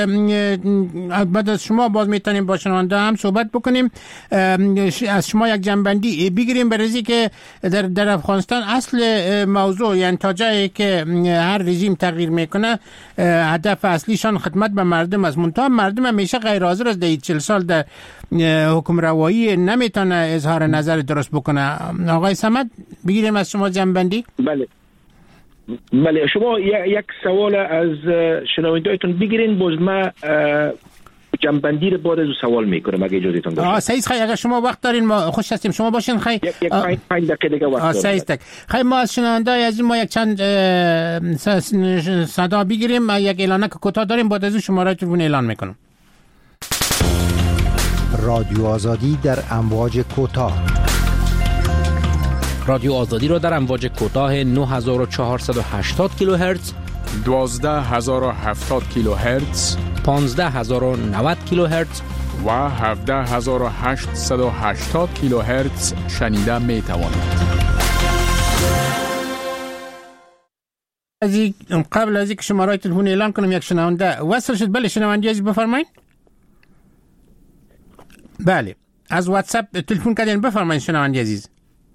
از شما باز میتونیم با شنونده هم صحبت بکنیم. از شما یک جنبندی بگیریم برای که در افغانستان اصل موضوع، یعنی تا جایی که هر رژیم تغییر میکنه هدف اصلیشان خدمت به مردم است، منتها مردم همیشه غیر حاضر است. در 40 سال در حکم روایی نمیتونه اظهار نظر درست بکنه. آقای صمد بگیریم از شما جنبندی. بله شما یک سوال از شنوندهایتون بگیرین، باز ما جنبندی رو بعد از سوال میکنم اگه اجازهتون باشه. صحیح. خیلی اگر شما وقت دارین ما خوش هستیم، شما باشین. خیلی یک 5 دقیقه دیگه وقت دارم. صحیح. خیلی ما از شنونده‌های عزیز ما یک چند صدا بگیریم، یک اعلانک کوتاه داریم، بعد از شما را تلفن اعلان میکنم. رادیو آزادی در امواج کوتاه. رادیو آزادی را در امواج کوتاه 9480 کیلوهرتز، 12070 کیلوهرتز، 15090 کیلوهرتز و 17880 کیلوهرتز شنیده می توانید. قبل از اینکه شماره تلفن اعلان کنم یک شنونده وصل شد. بله شنونده عزیز بفرمایید. بله از واتساپ تلفن کردین، بفرمایید شنونده عزیز.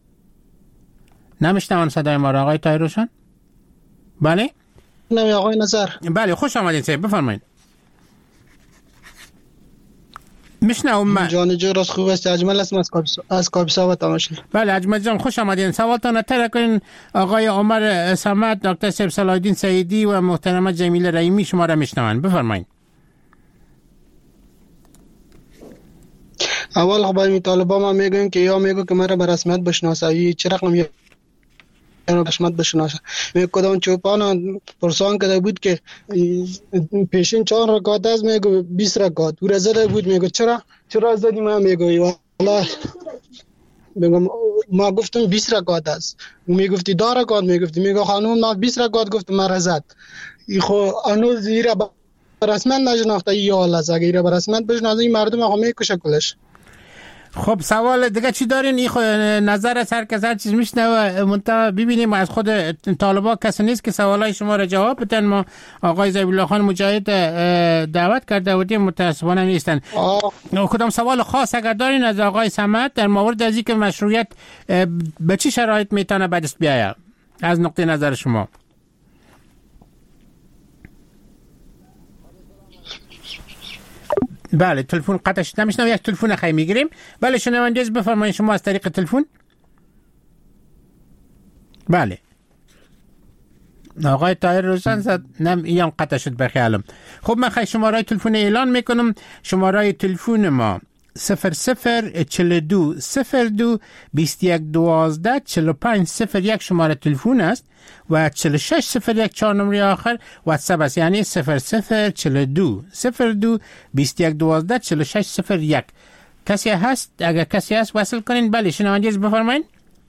نمیشنون صدای ما را آقای طاهر روشن؟ بله؟ نه آقای نظر. بله خوش آمدین صاحب، بفرمایید. میشنوم. جان جو راست خوب است، اجمل است از کاپیسا و تماشا. بله اجمل جان خوش آمدین. سوالتان اطرح کنین. آقای عمر صمد، دکتر صاحب صلاح الدین سعیدی و محترمه جمیله رحیمی شما را میشنون، بفرمایید. اول خب این طالبان ما میگن که یا میگو که مرا به رسمیت بشناسه، چه رقم قسمت بشناسه. می کدام چوپان پرسان کرده بود که پیشین 4 رکعت است، میگه 20 رکعت. او را زده بود، میگه چرا زدی؟ من میگه والله میگم ما گفتم 20 رکعت است. او میگفتی 10 رکعت، میگه خانم ما 20 رکعت گفتم مرا زد. خو هنوز ایرا رسما نشناخته یا الله، اگه ایرا رسما بشناسه این مردم آقا میکشه کلش. خب سوال دیگه چی دارین؟ این نظر از هر کس هر چیز میشنوه. منتها ببینیم از خود طالبا کسی نیست که سوالای شما را جواب بدن. ما آقای ذبیح الله خان مجاهد دعوت کرده بودیم، متاسفانه نیستن. کدام سوال خاص اگر دارین از آقای صمد در مورد از اینکه مشروعیت به چی شرایط میتونه به دست بیاید از نقطه نظر شما؟ بله تلفن قطع شد، نمیشنم. یک تلفن خیلی میگیریم. بله شنونده بفرمایید شما از طریق تلفن. بله آقای طاهر روشن زد، نم قطع شد بخیالم. خب من خیلی شماره تلفن اعلان میکنم. شماره تلفن ما 0042 02 21 12 45 01 شماره تلفن است و 4601 4 نمره آخر واتساپ است، یعنی 0042 02 21 12 4601. کسی هست؟ اگر کسی هست وصل کنین. بله شنونده بفرمایید.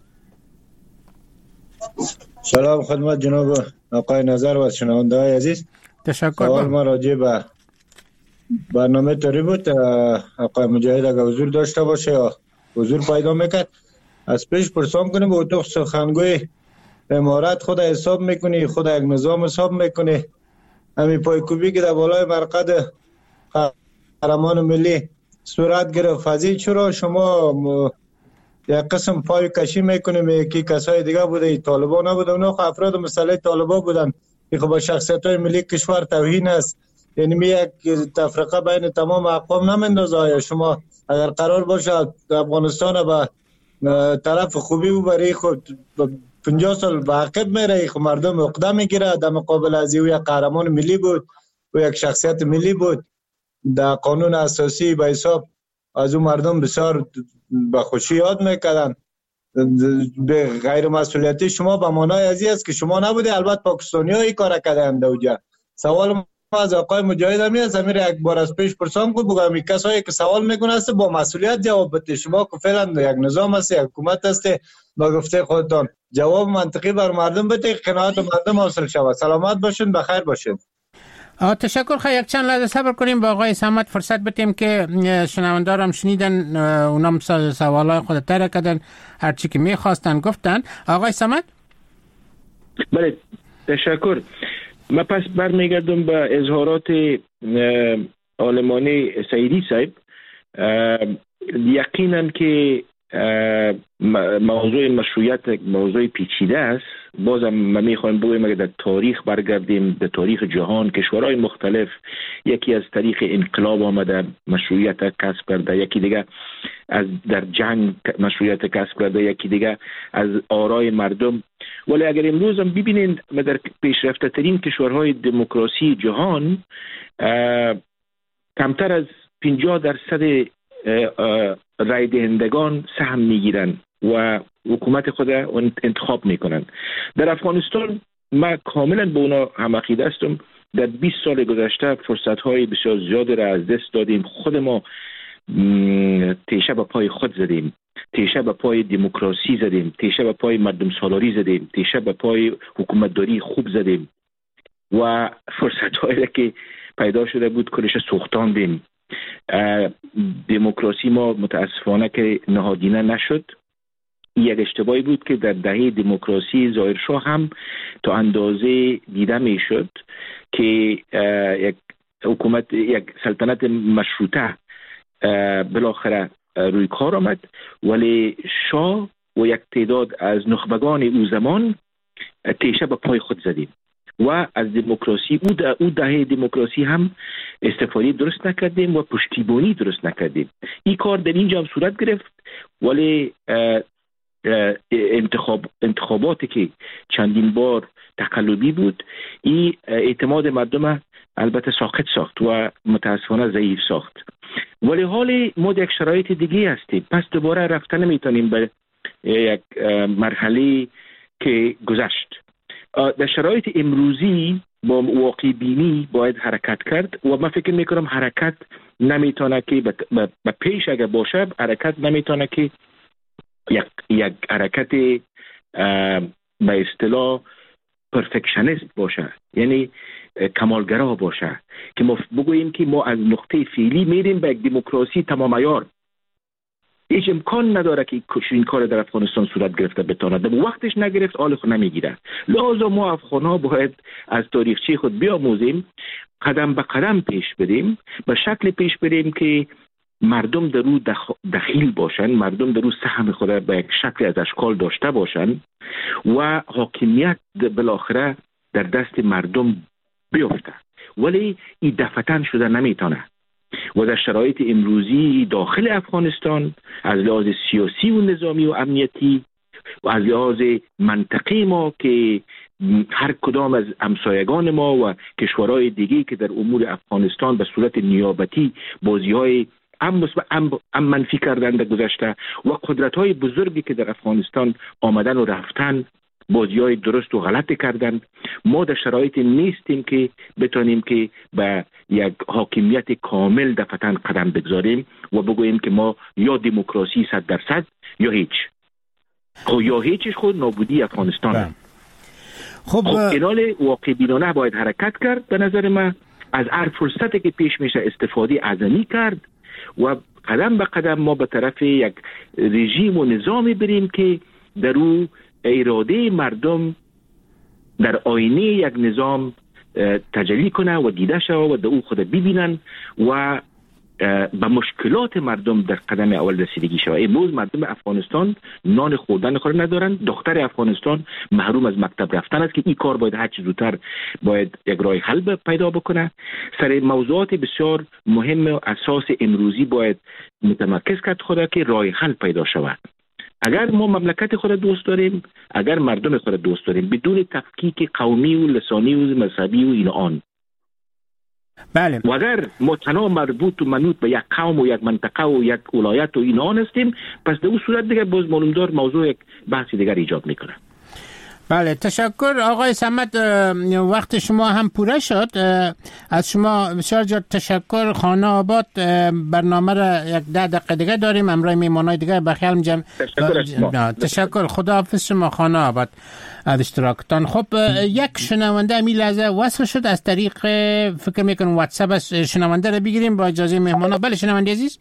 سلام خدمت جناب آقای نظر و شنونده های عزیز. تشکر. سوال ما راجع به برنامه تاری بود. آقای مجاهد اگر حضور داشته باشه یا حضور پیدا میکرد از پیش پرسان کنیم به اتاق سخنگوی امارت خود حساب میکنی، خود یک نظام حساب میکنی. همین پایکوبی که در بالای مرقد قهرمان ملی صورت گرفت فضیل چرا شما یک قسم پای کشی میکنیم که کسای دیگه بوده طالبان نبوده؟ اونا خب افراد مسئله طالبان بودن که خب با شخصیت های ملی کشور توهین است. یعنی یک تفرقه بین تمام اقوام نمیندازه. شما اگر قرار باشه افغانستان به طرف خوبی ببری خود 50 سال به عقب میره، خب مردم عقده میگیره در مقابل از او یک قهرمان ملی بود و یک شخصیت ملی بود. در قانون اساسی به حساب از اون مردم بسیار به خوشی یاد میکردن. به غیر مسئولیتی شما به معنای ازی است که شما نبوده. البته پاکستانی ها این کار کردن دوجا. سوال ما از آقای مجاهد همی است، امیر یک بار از پیش پرسان کو بگم این کسایی که سوال میکنه است با مسئولیت جواب بده. شما که فعلا یک نظام است، یک حکومت است، با گفته خودتان جواب منطقی بر مردم بده، قناعت مردم حاصل شود. سلامت باشین، بخیر باشین. تشکر. خیلی یک چند لحظه صبر کنیم، با آقای صمد فرصت بدیم که شنوندارم شنیدن، اونم سوالای خود طرح کردن، هر چی که میخواستن گفتن. آقای صمد. بله تشکر. من پس برمیگردم به اظهارات عالمانه سعیدی صاحب. یقینا که موضوع مشروعیت موضوع پیچیده است. بازم من میخوایم بگویم اگر در تاریخ برگردیم، در تاریخ جهان کشورهای مختلف یکی از طریق انقلاب آمده مشروعیت کسب کرده، یکی دیگه از در جنگ مشروعیت کسب کرده، یکی دیگه از آرای مردم. ولی اگر امروز هم ببینید در پیشرفته ترین کشورهای دموکراسی جهان کمتر از 50% رای دهندگان سهم میگیرن و حکومت خود انتخاب میکنن. در افغانستان ما کاملا به اونا هم عقیده هستم. در 20 سال گذشته فرصت‌های بسیار زیاد را از دست دادیم. خود ما تیشه به پای خود زدیم، تیشه به پای دموکراسی زدیم، تیشه به پای مردم سالاری زدیم، تیشه به پای حکومتداری خوب زدیم و فرصت‌هایی که پیدا شده بود کلش سوختاندیم. دموکراسی ما متاسفانه که نهادینه نشد. یک اشتباهی بود که در دهه دموکراسی ظاهرشاه هم تا اندازه دیده میشد که یک حکومت، یک سلطنت مشروطه بالاخره روی کار آمد، ولی شاه و یک تعداد از نخبگان او زمان تیشه به پای خود زدیم و از دموکراسی او دهه دموکراسی هم استفاده درست نکردیم و پشتیبانی درست نکردیم. این کار در اینجا هم صورت گرفت، ولی انتخاباتی که چندین بار تقلبی بود این اعتماد مردم البته ساخت و متاسفانه ضعیف ساخت. ولی حال ما یک شرایط دیگه هستیم. پس دوباره رفتن نمیتونیم به یک مرحله که گذشت. در شرایط امروزی با واقع بینی باید حرکت کرد و من فکر میکنم حرکت نمیتونه که به پیش اگر باشه، حرکت نمیتونه که یک حرکت به اصطلاح پرفکشنیست باشه، یعنی کمالگرا باشه که ما بگوییم که ما از نقطه فعلی میریم به یک دموکراسی تمام عیار. هیچ امکان نداره که این کار در افغانستان صورت گرفته بتونه. در وقتش نگرفت حال خود نمیگیره. لازم ما افغان‌ها باید از تاریخچه خود بیاموزیم، قدم به قدم پیش بریم، به شکل پیش بریم که مردم در او دخیل باشن، مردم در او سهم خود به یک شکل از اشکال داشته باشن و حاکمیت بالاخره در دست مردم بیفته. ولی این دفتن شده نمیتونه و در شرایط امروزی داخل افغانستان از لحاظ سیاسی و نظامی و امنیتی و از لحاظ منطقی ما که هر کدام از همسایگان ما و کشورهای دیگه که در امور افغانستان به صورت نیابتی بازی‌های هم منفی کردن در گذشته و قدرت‌های بزرگی که در افغانستان آمدن و رفتن بازی‌های درست و غلط کردن، ما در شرایط نیستیم که بتونیم که به یک حاکمیت کامل دفتن قدم بگذاریم و بگوییم که ما یا دموکراسی 100% یا هیچ. یا هیچش خود نابودی افغانستان. خب اینال واقع بینانه باید حرکت کرد. به نظر من از هر فرصتی که پیش میشه استفاده اعظمی کرد و قدم به قدم ما به طرف یک رژیم و نظامی بریم که در او اراده مردم در آینه یک نظام تجلی کنه و دیده شود و در او خود ببینن و به مشکلات مردم در قدم اول رسیدگی شود. امروز مردم افغانستان نان خوردن خود ندارن. دختر افغانستان محروم از مکتب رفتن است که این کار باید هر چه زودتر باید یک راه حل پیدا بکنه. سر موضوعات بسیار مهم و اساس امروزی باید متمرکز کرد خود که راه حل پیدا شود. اگر ما مملکت خود دوست داریم، اگر مردم خود دوست داریم بدون تفکیک قومی و لسانی و مذهبی و این آن، بله، و اگر ما تنها مربوط و منوط به یک قوم و یک منطقه و یک ولایت و این آن هستیم، پس در اون صورت دیگه باز معلومدار موضوع یک بحث دیگر ایجاد میکنه. بله، تشکر آقای صمد. وقت شما هم پوره شد. از شما بسیار زیاد تشکر. خانه آباد برنامه را یک 10 دقیقه دیگه داریم، امروز میمانای دیگه بخیال میجم. تشکر. خداحافظ شما خانه آباد از اشتراکتان. خب یک شنونده امی لحظه وصل شد از طریق فکر میکنم واتساپ. شنونده را بگیریم با اجازه مهمانا. بله شنونده عزیز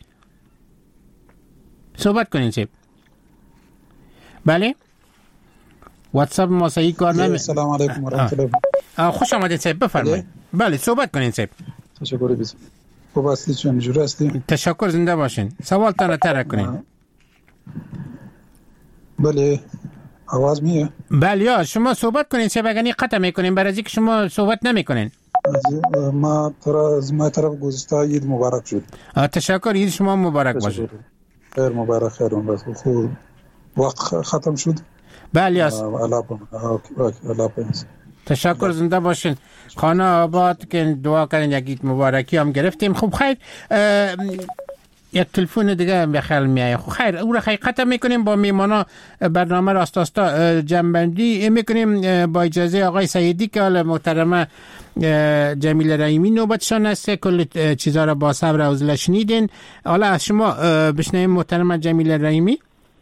صحبت کنین سیب. بله واتساپ ما صحیح کار نمی. سلام علیکم و رحمت الله. خوش آمدید صاحب، بفرمایید. بله صحبت کنین صاحب. تشکر بسیار. خوب هستید؟ چطور هستید؟ تشکر، زنده باشین. سوالتان را طرح کنین. بله آواز میاد؟ بله یا شما صحبت کنین صاحب، اگه قطع میکنین برای اینکه شما صحبت نمیکنین. ما از ما طرف گذشته عید مبارک شد. تشکر، عید شما مبارک باشه. خیر مبارک. خیر مبارک. خوب وقت ختم شد. بله است. تشکر، زنده باشین. خانه آباد که دعا کردین یک عید مبارکی هم گرفتیم. خب خیر یک تلفن دیگه به خیال میایه. خب خیر او را قطع میکنیم با میمانا برنامه را آستا جنبندی میکنیم با اجازه آقای سیدی که حالا محترمه جمیل رحیمی نوبتشان است. کل چیزا را با صبر و حوصله شنیدین. حالا از شما بشنویم محترمه جمیل رحیمی.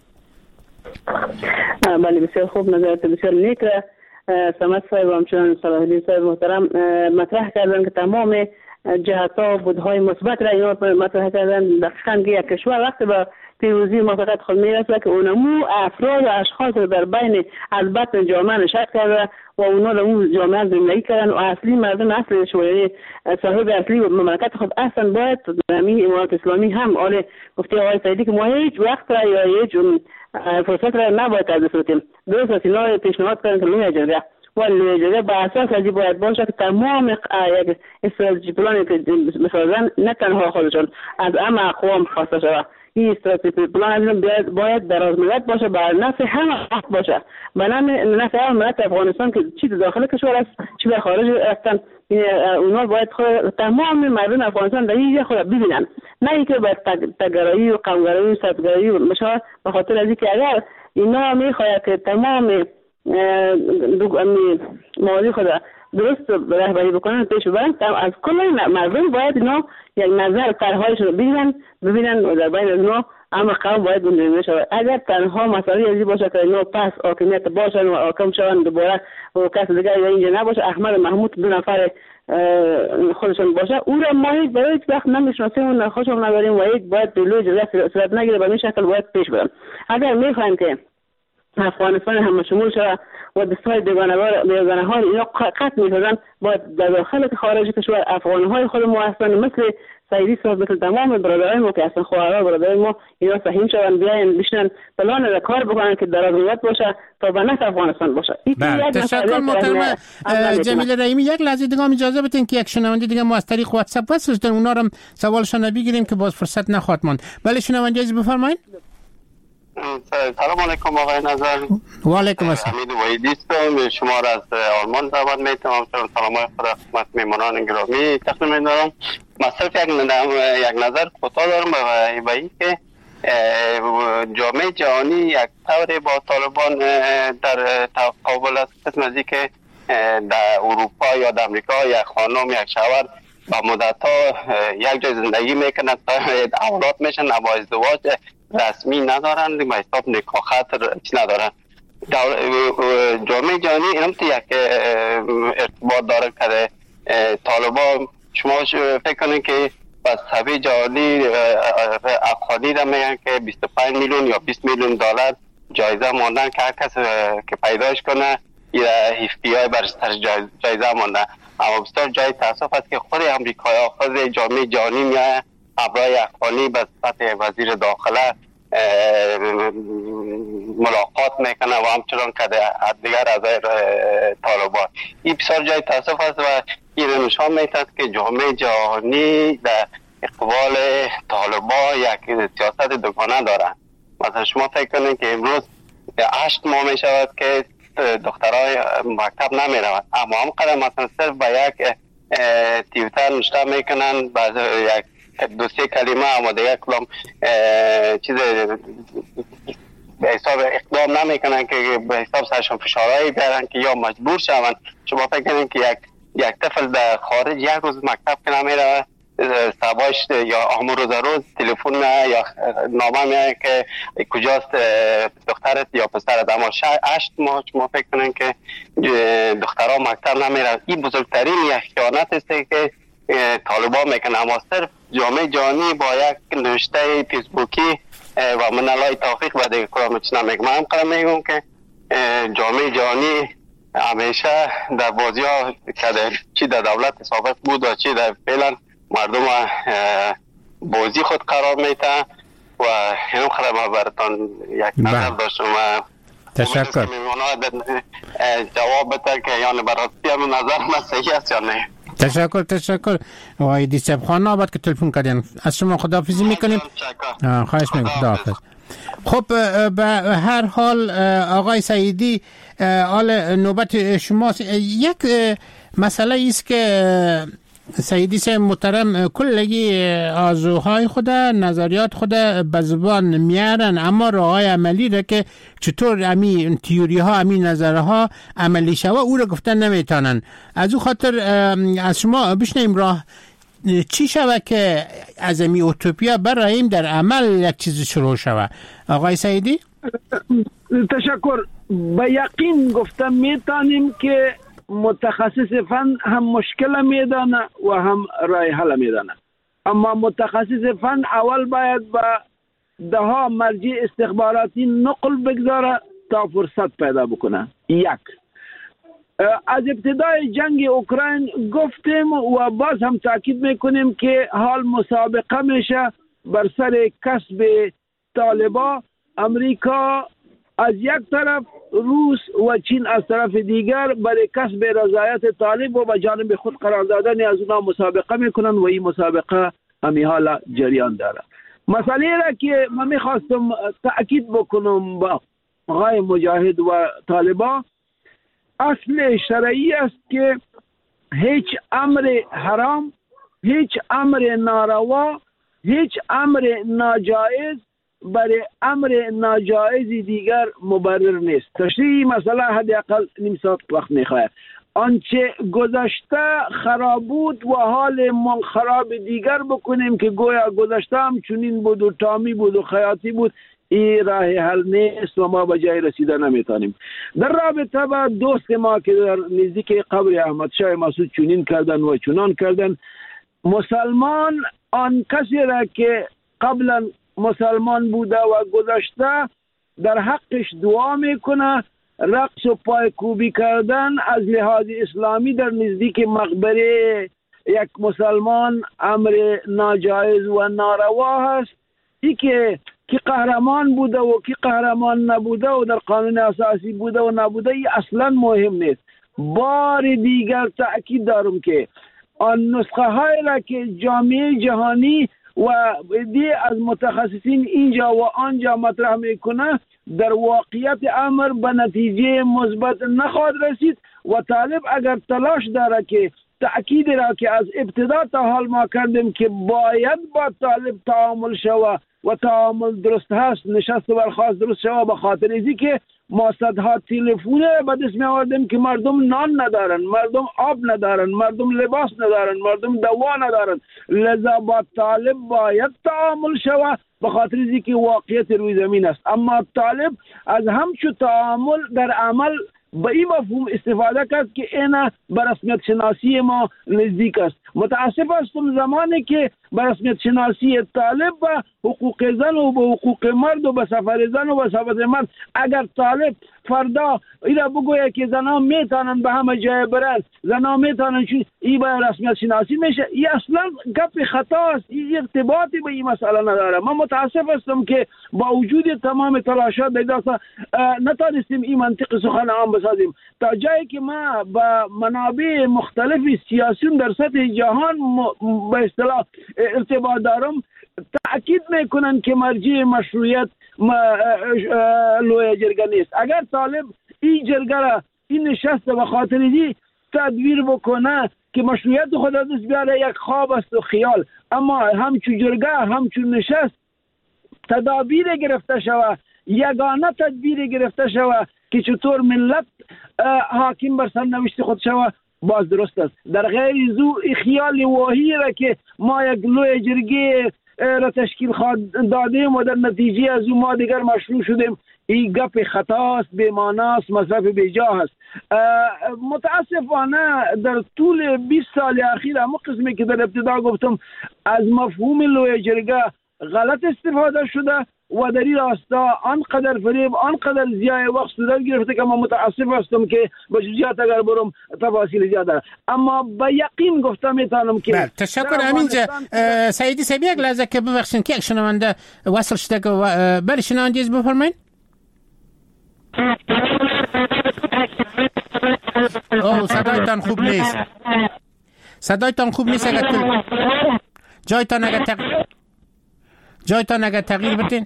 بله بسیار خوب، نظرات بسیار نیک را صمد صاحب و همچنان صلاح الدین صاحب محترم مطرح کردن که تمام جهت‌ها و بودهای مثبت را اینا مطرح کردن. دقیقاً که یک کشور وقتی به پیروزی موفقیت خود میرسه که اونمو افراد و اشخاص در بین از بطن جامعه نشست کرده و اونا در اون جامعه زندگی کردن و اصلی مردم اصلی شوری صاحب اصلی و مملکت خود اصلا باید همین امارات اسلامی هم آله گفته آقای سیدی که ما هیچ وقت را یا هیچ فرصت را نباید از دست بدیم. درست است اینا پیشنهاد کردن که لوی جرگه و لوی جرگه به اساس ازی باید باشه که تمام یک استراتژی پلانی که بسازن نه تنها خودشون از همه اقوام خواسته شود. این استراتژی پلان باید در از ملت باشه، بر نفع همه باشه، به نفع همه ملت افغانستان که چی داخل کشور است چی در خارج هستن. اونا باید تمام مردم افغانستان در اینجا خود ببینن، نه اینکه با تگرایی و قومگرایی و سبگرایی و مشاور. به خاطر از اینکه اگر اینا میخواهد که تمام موازی خود درست رهبری بکنن پیش ببرن. از کل مردم باید اینا یک نظر طرحهایش رو ببینن و در بین اینا اما قوم باید بندازه شود. اگر تنها مسئله ازی باشه که اینا پس حاکمیت باشن و حاکم شون دوباره و کس دیگه اینجا نباشه، احمد محمود 2 نفر خودشون باشه، او را ما هیچ برای هیچ وقت نمیشناسیم و خوشم نداریم و هیچ باید دلوی جزه صورت نگیره. به این شکل باید پیش برن. اگر میخوایم که افغانستان هم شمول شود و دستای بیگانه ها اینا قطع می‌شدن، باید در داخل خارج کشور افغان‌های خود ما هستن مثل سعیدی صاحب، مثل تمام برادرای ما که هستن، خواهرها برادرای ما، اینا فهیم شون بیاین بشنن پلان کار بکنن که در آینده باشه تا به نفع افغانستان باشه. تشکر محترم جمیله رحیمی. یک لحظه دیگه اجازه بدین که یک شنونده دیگه ما از طریق واتساپ وصل شدن، اونا رو سوالشون بگیریم که باز فرصت نخواهد ماند. بله شنونده عزیز بفرمایید. سلام علیکم آقای نظر. و علیکم السلام. حمید وحیدی هستم. شما را از آلمان دعوت می‌کنم. سلامای خود خدمت میهمانان گرامی تقدیم می‌کنم. صرف یک نظر کوتاه دارم به این که جامعه جهانی یک طوری با طالبان در تقابل است، قسم از که در اروپا یا در امریکا یک خانم یک شوهر با مدت‌ها یک جای زندگی میکنن، اولاد میشن، اما ازدواج رسمی ندارن، به حساب نکاح خاطر چی ندارن. جامعه جهانی اینم یک ارتباط داره که طالبان، شما فکر کنید که بس صحبه جهانی افغانی را میگن که 25 میلیون یا 20 میلیون دلار جایزه ماندن که هر کس که پیداش کنه یا FBI بر سر جایزه ماندن. اما بسیار جای تاسف است که خود امریکایی خود جامعه جهانی میاد ابرای افغانی به صفت وزیر داخله ملاقات میکنه و همچنان که دیگر اعضای طالبان. این بسیار جای تاسف است و این نشان میدهد که جامعه جهانی در اقبال طالبان یک سیاست دوگانه دارند. مثلا شما فکر کنید که امروز 8 ماه می شود که دخترای مکتب نمی روند، اما هم قدر مثلا صرف به یک تیوتر نشته میکنن، بعد یک 2-3 کلمه اما دیگه کلام چیز به حساب اقدام نمیکنن که به حساب سرشون فشارهایی بیارن که یا مجبور شون. شما فکر کنید که یک طفل در خارج یک روز مکتب که نمیره، سباش یا همون روز تلفن یا نامه میاد که کجاست دخترت یا پسرت، اما 8 ماه شما فکر کنید که دخترها مکتب نمیرن. این بزرگترین یک خیانت است که طالبان میکنه. اما صرف جامعه جهانی با یک نوشته فیسبوکی و من علای تحقیق و دیگه کلام چی نمیگم. من قدم میگم که جامعه جهانی همیشه در بازی ها که چی در دولت سابق بود و چی در فعلا مردم بازی خود قرار میتن و اینو خدمه براتان یک نظر داشتم و تشکر. جواب بده که یعنی براستی هم نظر من صحیح است یا نه. تشکر آقای دیسب خان آباد که تلفن کردین. از شما خداحافظی میکنیم. خواهش میکنم. خداحافظ. خب به هر حال آقای سعیدی، حال نوبت شماست. یک مسئله است که سعیدی سے محترم کلگی آرزوهای خود، نظریات خود به زبان میارن، اما راههای عملی را که چطور امی تیوری ها امی نظرها عملی شوه او را گفتن نمیتونن. از او خاطر از شما بشنیم راه چی شوه که از امی اوتوپیا برایم در عمل یک چیز شروع شوه. آقای سعیدی تشکر. به یقین گفتم میتونیم که متخصص فن هم مشکل میدانه و هم راه حل میدانه، اما متخصص فن اول باید با ده ها مرجع استخباراتی نقل بگذاره تا فرصت پیدا بکنه. یک، از ابتدای جنگ اوکراین گفتیم و باز هم تاکید میکنیم که حال مسابقه میشه بر سر کسب طالبان. امریکا از یک طرف، روس و چین از طرف دیگر برای کسب رضایت طالب و به جانب خود قرار دادن از اونا مسابقه میکنن و این مسابقه همی حالا جریان داره. مسئله را که من میخواستم تأکید بکنم با آقای مجاهد و طالبان، اصل شرعی است که هیچ امر حرام، هیچ امر ناروا، هیچ امر ناجائز برای امر ناجایز دیگر مبرر نیست. تشریح مسئله حداقل نیم ساعت وقت میخواد. آنچه گذشته خراب بود و حال ما خراب دیگر بکنیم که گویا گذشته هم چنین بود و تامی بود و خیاطی بود، این راه حل نیست و ما به جای رسیده نمیتونیم. در رابطه با دوست ما که در نزدیک قبر احمد شاه مسعود چنین کردن و چنان کردن، مسلمان آن کسی را که قبلا مسلمان بوده و گذشته در حقش دعا میکنه. رقص و پایکوبی کردن از لحاظ اسلامی در نزدیک مقبره یک مسلمان امر ناجایز و ناروا هست. ای که قهرمان بوده و کی قهرمان نبوده و در قانون اساسی بوده و نبوده، ای اصلا مهم نیست. بار دیگر تأکید دارم که آن نسخه های را که جامعه جهانی و دی از متخصصین اینجا و آنجا مطرح میکنه، در واقعیت امر به نتیجه مثبت نخواهد رسید و طالب اگر تلاش داره که تأکید را که از ابتدا تا حال ما کردیم که باید با طالب تعامل شود و تعامل درست هست، نشست و برخاست درست شود، به خاطر ازی که ما صدها تلفن به دست می آوردیم که مردم نان ندارن، مردم آب ندارن، مردم لباس ندارن، مردم دوا ندارن. لذا با طالب باید تعامل شود به خاطر ازی که واقعیت روی زمین است. اما طالب از همچو تعامل در عمل به این مفهوم استفاده کرد که اینا به رسمیت شناسی ما نزدیک است. متاسف هستم زمانی که به رسمیت شناسی طالب به حقوق زن و به حقوق مرد و به سفر زن و به سفر مرد، اگر طالب فردا اینا بگوید که زنان میتونن به همه جای برن، زنان میتونن این به رسمیت شناسی میشه، این اصلا گپ خطا است، این ارتباطی به این مسئله نداره. من متاسف هستم که با وجود تمام تلاشات دیگه نتونستیم این منطق سخن عام بسازیم. تا جایی که ما با منابع مختلف سیاسیون در سطح جهان به اصطلاح ارتباط دارم، تأکید میکنن که مرجع مشروعیت لوی جرگه نیست. اگر طالب این جرگه را این نشست به خاطر دی تدبیر بکنه که مشروعیت خود دست بیاره، یک خواب است و خیال. اما همچون جرگه همچون نشست تدابیر گرفته شود، یگانه تدبیر گرفته شود که چطور ملت حاکم بر سرنوشت خود شود، باز درست است. در غیر زو خیال واهی را که ما یک لوی جرگه را تشکیل دادیم و در نتیجه از ما دیگر مشروع شدیم، این گپ خطاست، بی‌معناست، مصرف بیجا است. متاسفانه در طول 20 سال اخیر همون قسمی که در ابتدا گفتم از مفهوم لوی جرگه غلط استفاده شده و در این راستا آنقدر فریب، آنقدر ضیاع وقت صورت گرفته که من متاسف هستم که به جزئیات اگر برم تفاصیل زیاده، اما به یقین گفتم میتونم که تشکر. همینجا سعیدی صاحب یک لحظه که ببخشید که یک شنونده وصل شده که بله شنونده بفرمایید. صدایتان خوب نیست، صدایتان خوب نیست. اگر جایتان اگر تغییر بدین.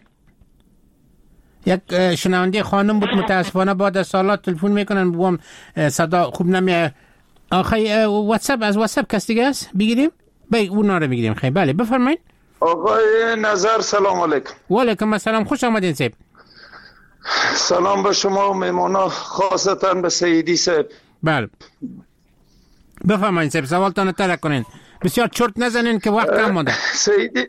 یک شنونده خانم بود متاسفانه بعد از سالات تلفن میکنن بگم صدا خوب نمیاد. آخه واتساپ، از واتساپ کس دیگه است بگیریم؟ اونا رو بگیریم. خیلی بله بفرمایید. آقای نظر سلام علیکم. و علیکم السلام، خوش آمدین صاحب. سلام به شما و میمونا، خاصتا به سیدی صاحب. بله بفرمایید صاحب، سوالتان طرح کنین، بسیار چرت نزنین که وقت کم مونده. سیدی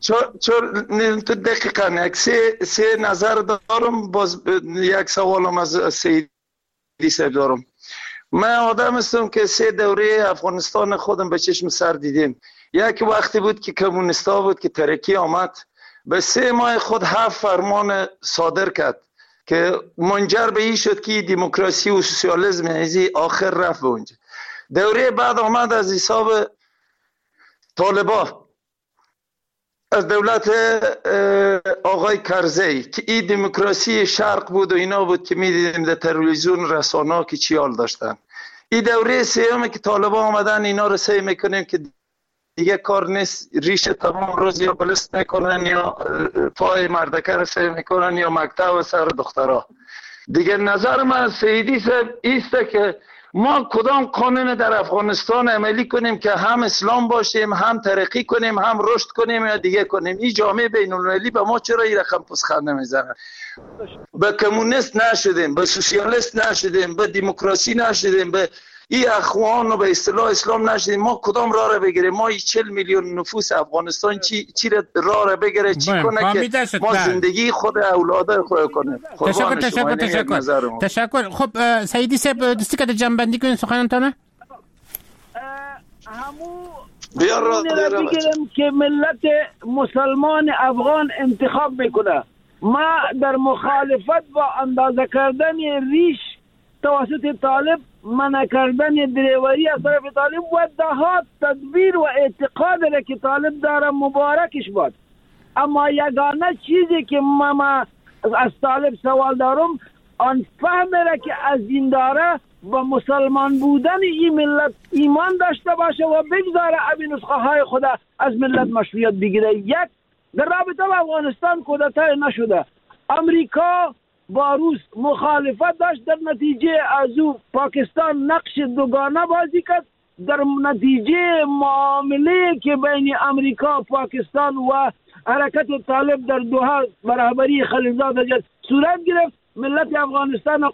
دقیقاً یک سه نظر دارم، باز یک سوالم از سیدی صاحب دارم. من آدم هستم که 3 دوره افغانستان خودم به چشم سر دیدیم. یک وقتی بود که کمونیستا بود که ترکی آمد، به 3 ماه خود 7 فرمان صادر کرد که منجر به این شد که دموکراسی و سوسیالیسم ازی آخر رفت به اونجا. دوره بعد آمد از حساب طالبان، از دولت آقای کرزی که این دموکراسی شرق بود و اینا بود که میدیدیم در تلویزیون رسانه‌ها که چی حال داشتن. این دوره سوم که طالبان آمدن، اینا رو سعی میکنیم که دیگه کار نیست، ریش تمام روز یا بلست میکنن یا پای مردکه رو سعی میکنن یا مکتب و سر دخترها. دیگه نظر من سیدی صاحب ایسته که ما کدام قانون در افغانستان عملی کنیم که هم اسلام باشیم، هم ترقی کنیم، هم رشد کنیم یا دیگه کنیم؟ این جامعه بین المللی به ما چرا این رقم پوزخند نمیزنه؟ به کمونیست نشدیم، به سوسیالیست نشدیم، به دموکراسی نشدیم، به این اخوان و به اصطلاح اسلام نشدیم. ما کدام راه را بگیریم؟ ما 40 میلیون نفوس افغانستان چی راه را بگیره، چی کنه که ما زندگی خود اولاد خود کنیم؟ تشکر. خب سعیدی صاحب دوستی که جنبندی کنین سخنانتانه؟ بیا را بگیرم که ملت مسلمان افغان انتخاب میکنه. ما در مخالفت با اندازه کردن ریش توسط طالب، منع کردن دریوری از طرف طالب و دهات تدبیر و اعتقاد را که طالب داره مبارکش باد. اما یگانه چیزی که ما از طالب سوال دارم آن فهم را که از این داره و مسلمان بودن این ملت ایمان داشته باشه و بگذاره این نسخه های خود از ملت مشروعیت بگیره. یک، در رابطه با افغانستان کودتا نشده. امریکا با روس مخالفت داشت، در نتیجه از او پاکستان نقش دوگانه بازی کرد. در نتیجه معامله که بین امریکا، پاکستان و حرکت طالب در دوحه برابری خلیلزاد صورت گرفت. ملت افغانستان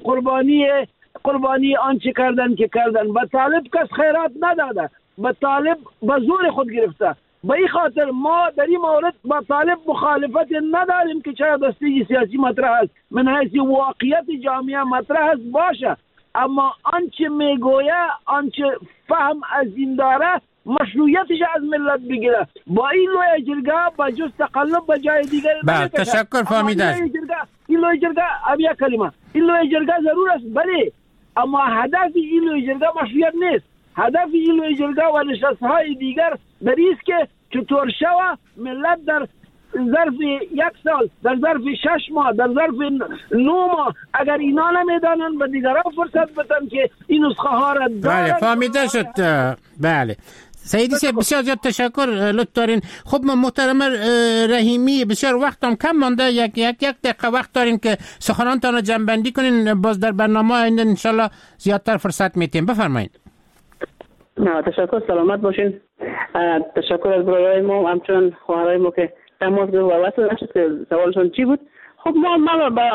قربانی آنچه کردن که کردن. به طالب کس خیرات نداده، به طالب به زور خود گرفته. به این خاطر ما در این مورد با طالب مخالفت نداریم که چرا دسته سیاسی مطرح است، من حیث واقعیت جامعه مطرح است باشه، اما آنچه میگویه، آنچه فهم از این داره مشروعیتش از ملت بگیره. با این لوی جرگه با جز تقلب به جای دیگر. بله تشکر فهمیده. این لوی جرگه ابیا کلمه این لوی جرگه ضرور است بله، اما هدف این لوی جرگه مشروعیت نیست. هدف این لوی جرگه و نشست‌های دیگر در است که چطور شوه ملت در ظرف 1 سال، در ظرف 6 ماه، در ظرف 9 ماه اگر اینا نمیدانن به دیگران فرصت بدن که این نسخه ها را دارن. بله فهمیده شد. بله سعیدی صاحب بسیار زیاد تشکر، لطف دارین. خب محترم رحیمی بسیار وقتم کم مانده، یک دقیقه وقت دارین که سخنانتان رو جمع‌بندی کنین، باز در برنامه آینده انشالله زیادتر فرصت میتیم. بفرمایید. تشکر، سلامت باشین. تشکر از برادرای ما، همچنان خواهرای ما که تماس گرفتن و وصل نشد که سوالشون چی بود. خب ما با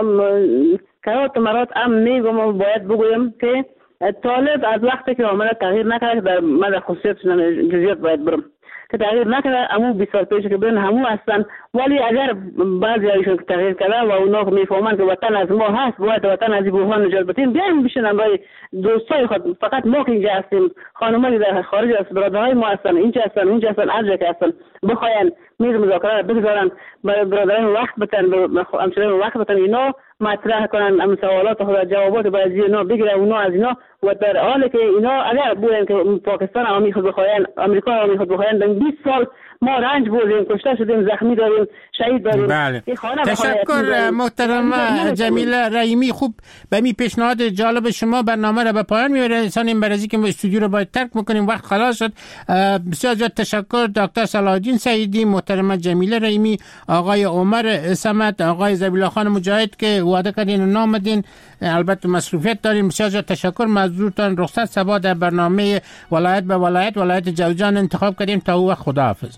کرات مرات میگم باید بگویم که طالب از وقتی که آمده تغییر نکرده، در مد خصوصیت جزئیات باید برم که تغییر نکرده. امو 20 سال پیش که برن همو هستن، ولی اگر بعضی هایشون که تغییر کرده و اونا که میفهمن که وطن از ما هست، باید وطن از این بحران نجات بدیم، بیایم بشینن برای دوستای خود. فقط ما که اینجا هستیم، خانمایی در خارج از برادرهای ما هستن، اینجا هستن، اونجا هستن، هر جا که هستن، بخواین میز مذاکره بگذارن، برای برادران وقت بدن، همسایه‌ها وقت بدن، اینا مطرح کنن، ام سوالات خود جوابات بعضی اینا بگیره اونا از اینا. و در حالی که اینا اگر بودن که پاکستان عوامی خود بخواین، امریکا عوامی خود بخواین، در 20 سال ما رنج بردیم، کشته شدیم، زخمی داریم، شهید داریم. بله. تشکر محترم جمیله رحیمی. خوب به می پیشنهاد جالب شما برنامه را به پایان میرسانیم، برای اینکه استودیو رو باید ترک میکنیم، وقت خلاص شد. بسیار زیاد تشکر دکتر صلاح الدین سعیدی، محترم جمیله رحیمی، آقای عمر صمد، آقای ذبیح‌الله خان مجاهد که وعده کردین و نامدین، البته مصروفیت داریم. بسیار زیاد تشکر. معذورتان رخصت صبا در برنامه ولایت به ولایت جوزجان انتخاب کردیم. تا او وقت خداحافظ.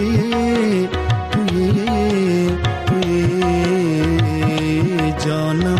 جانم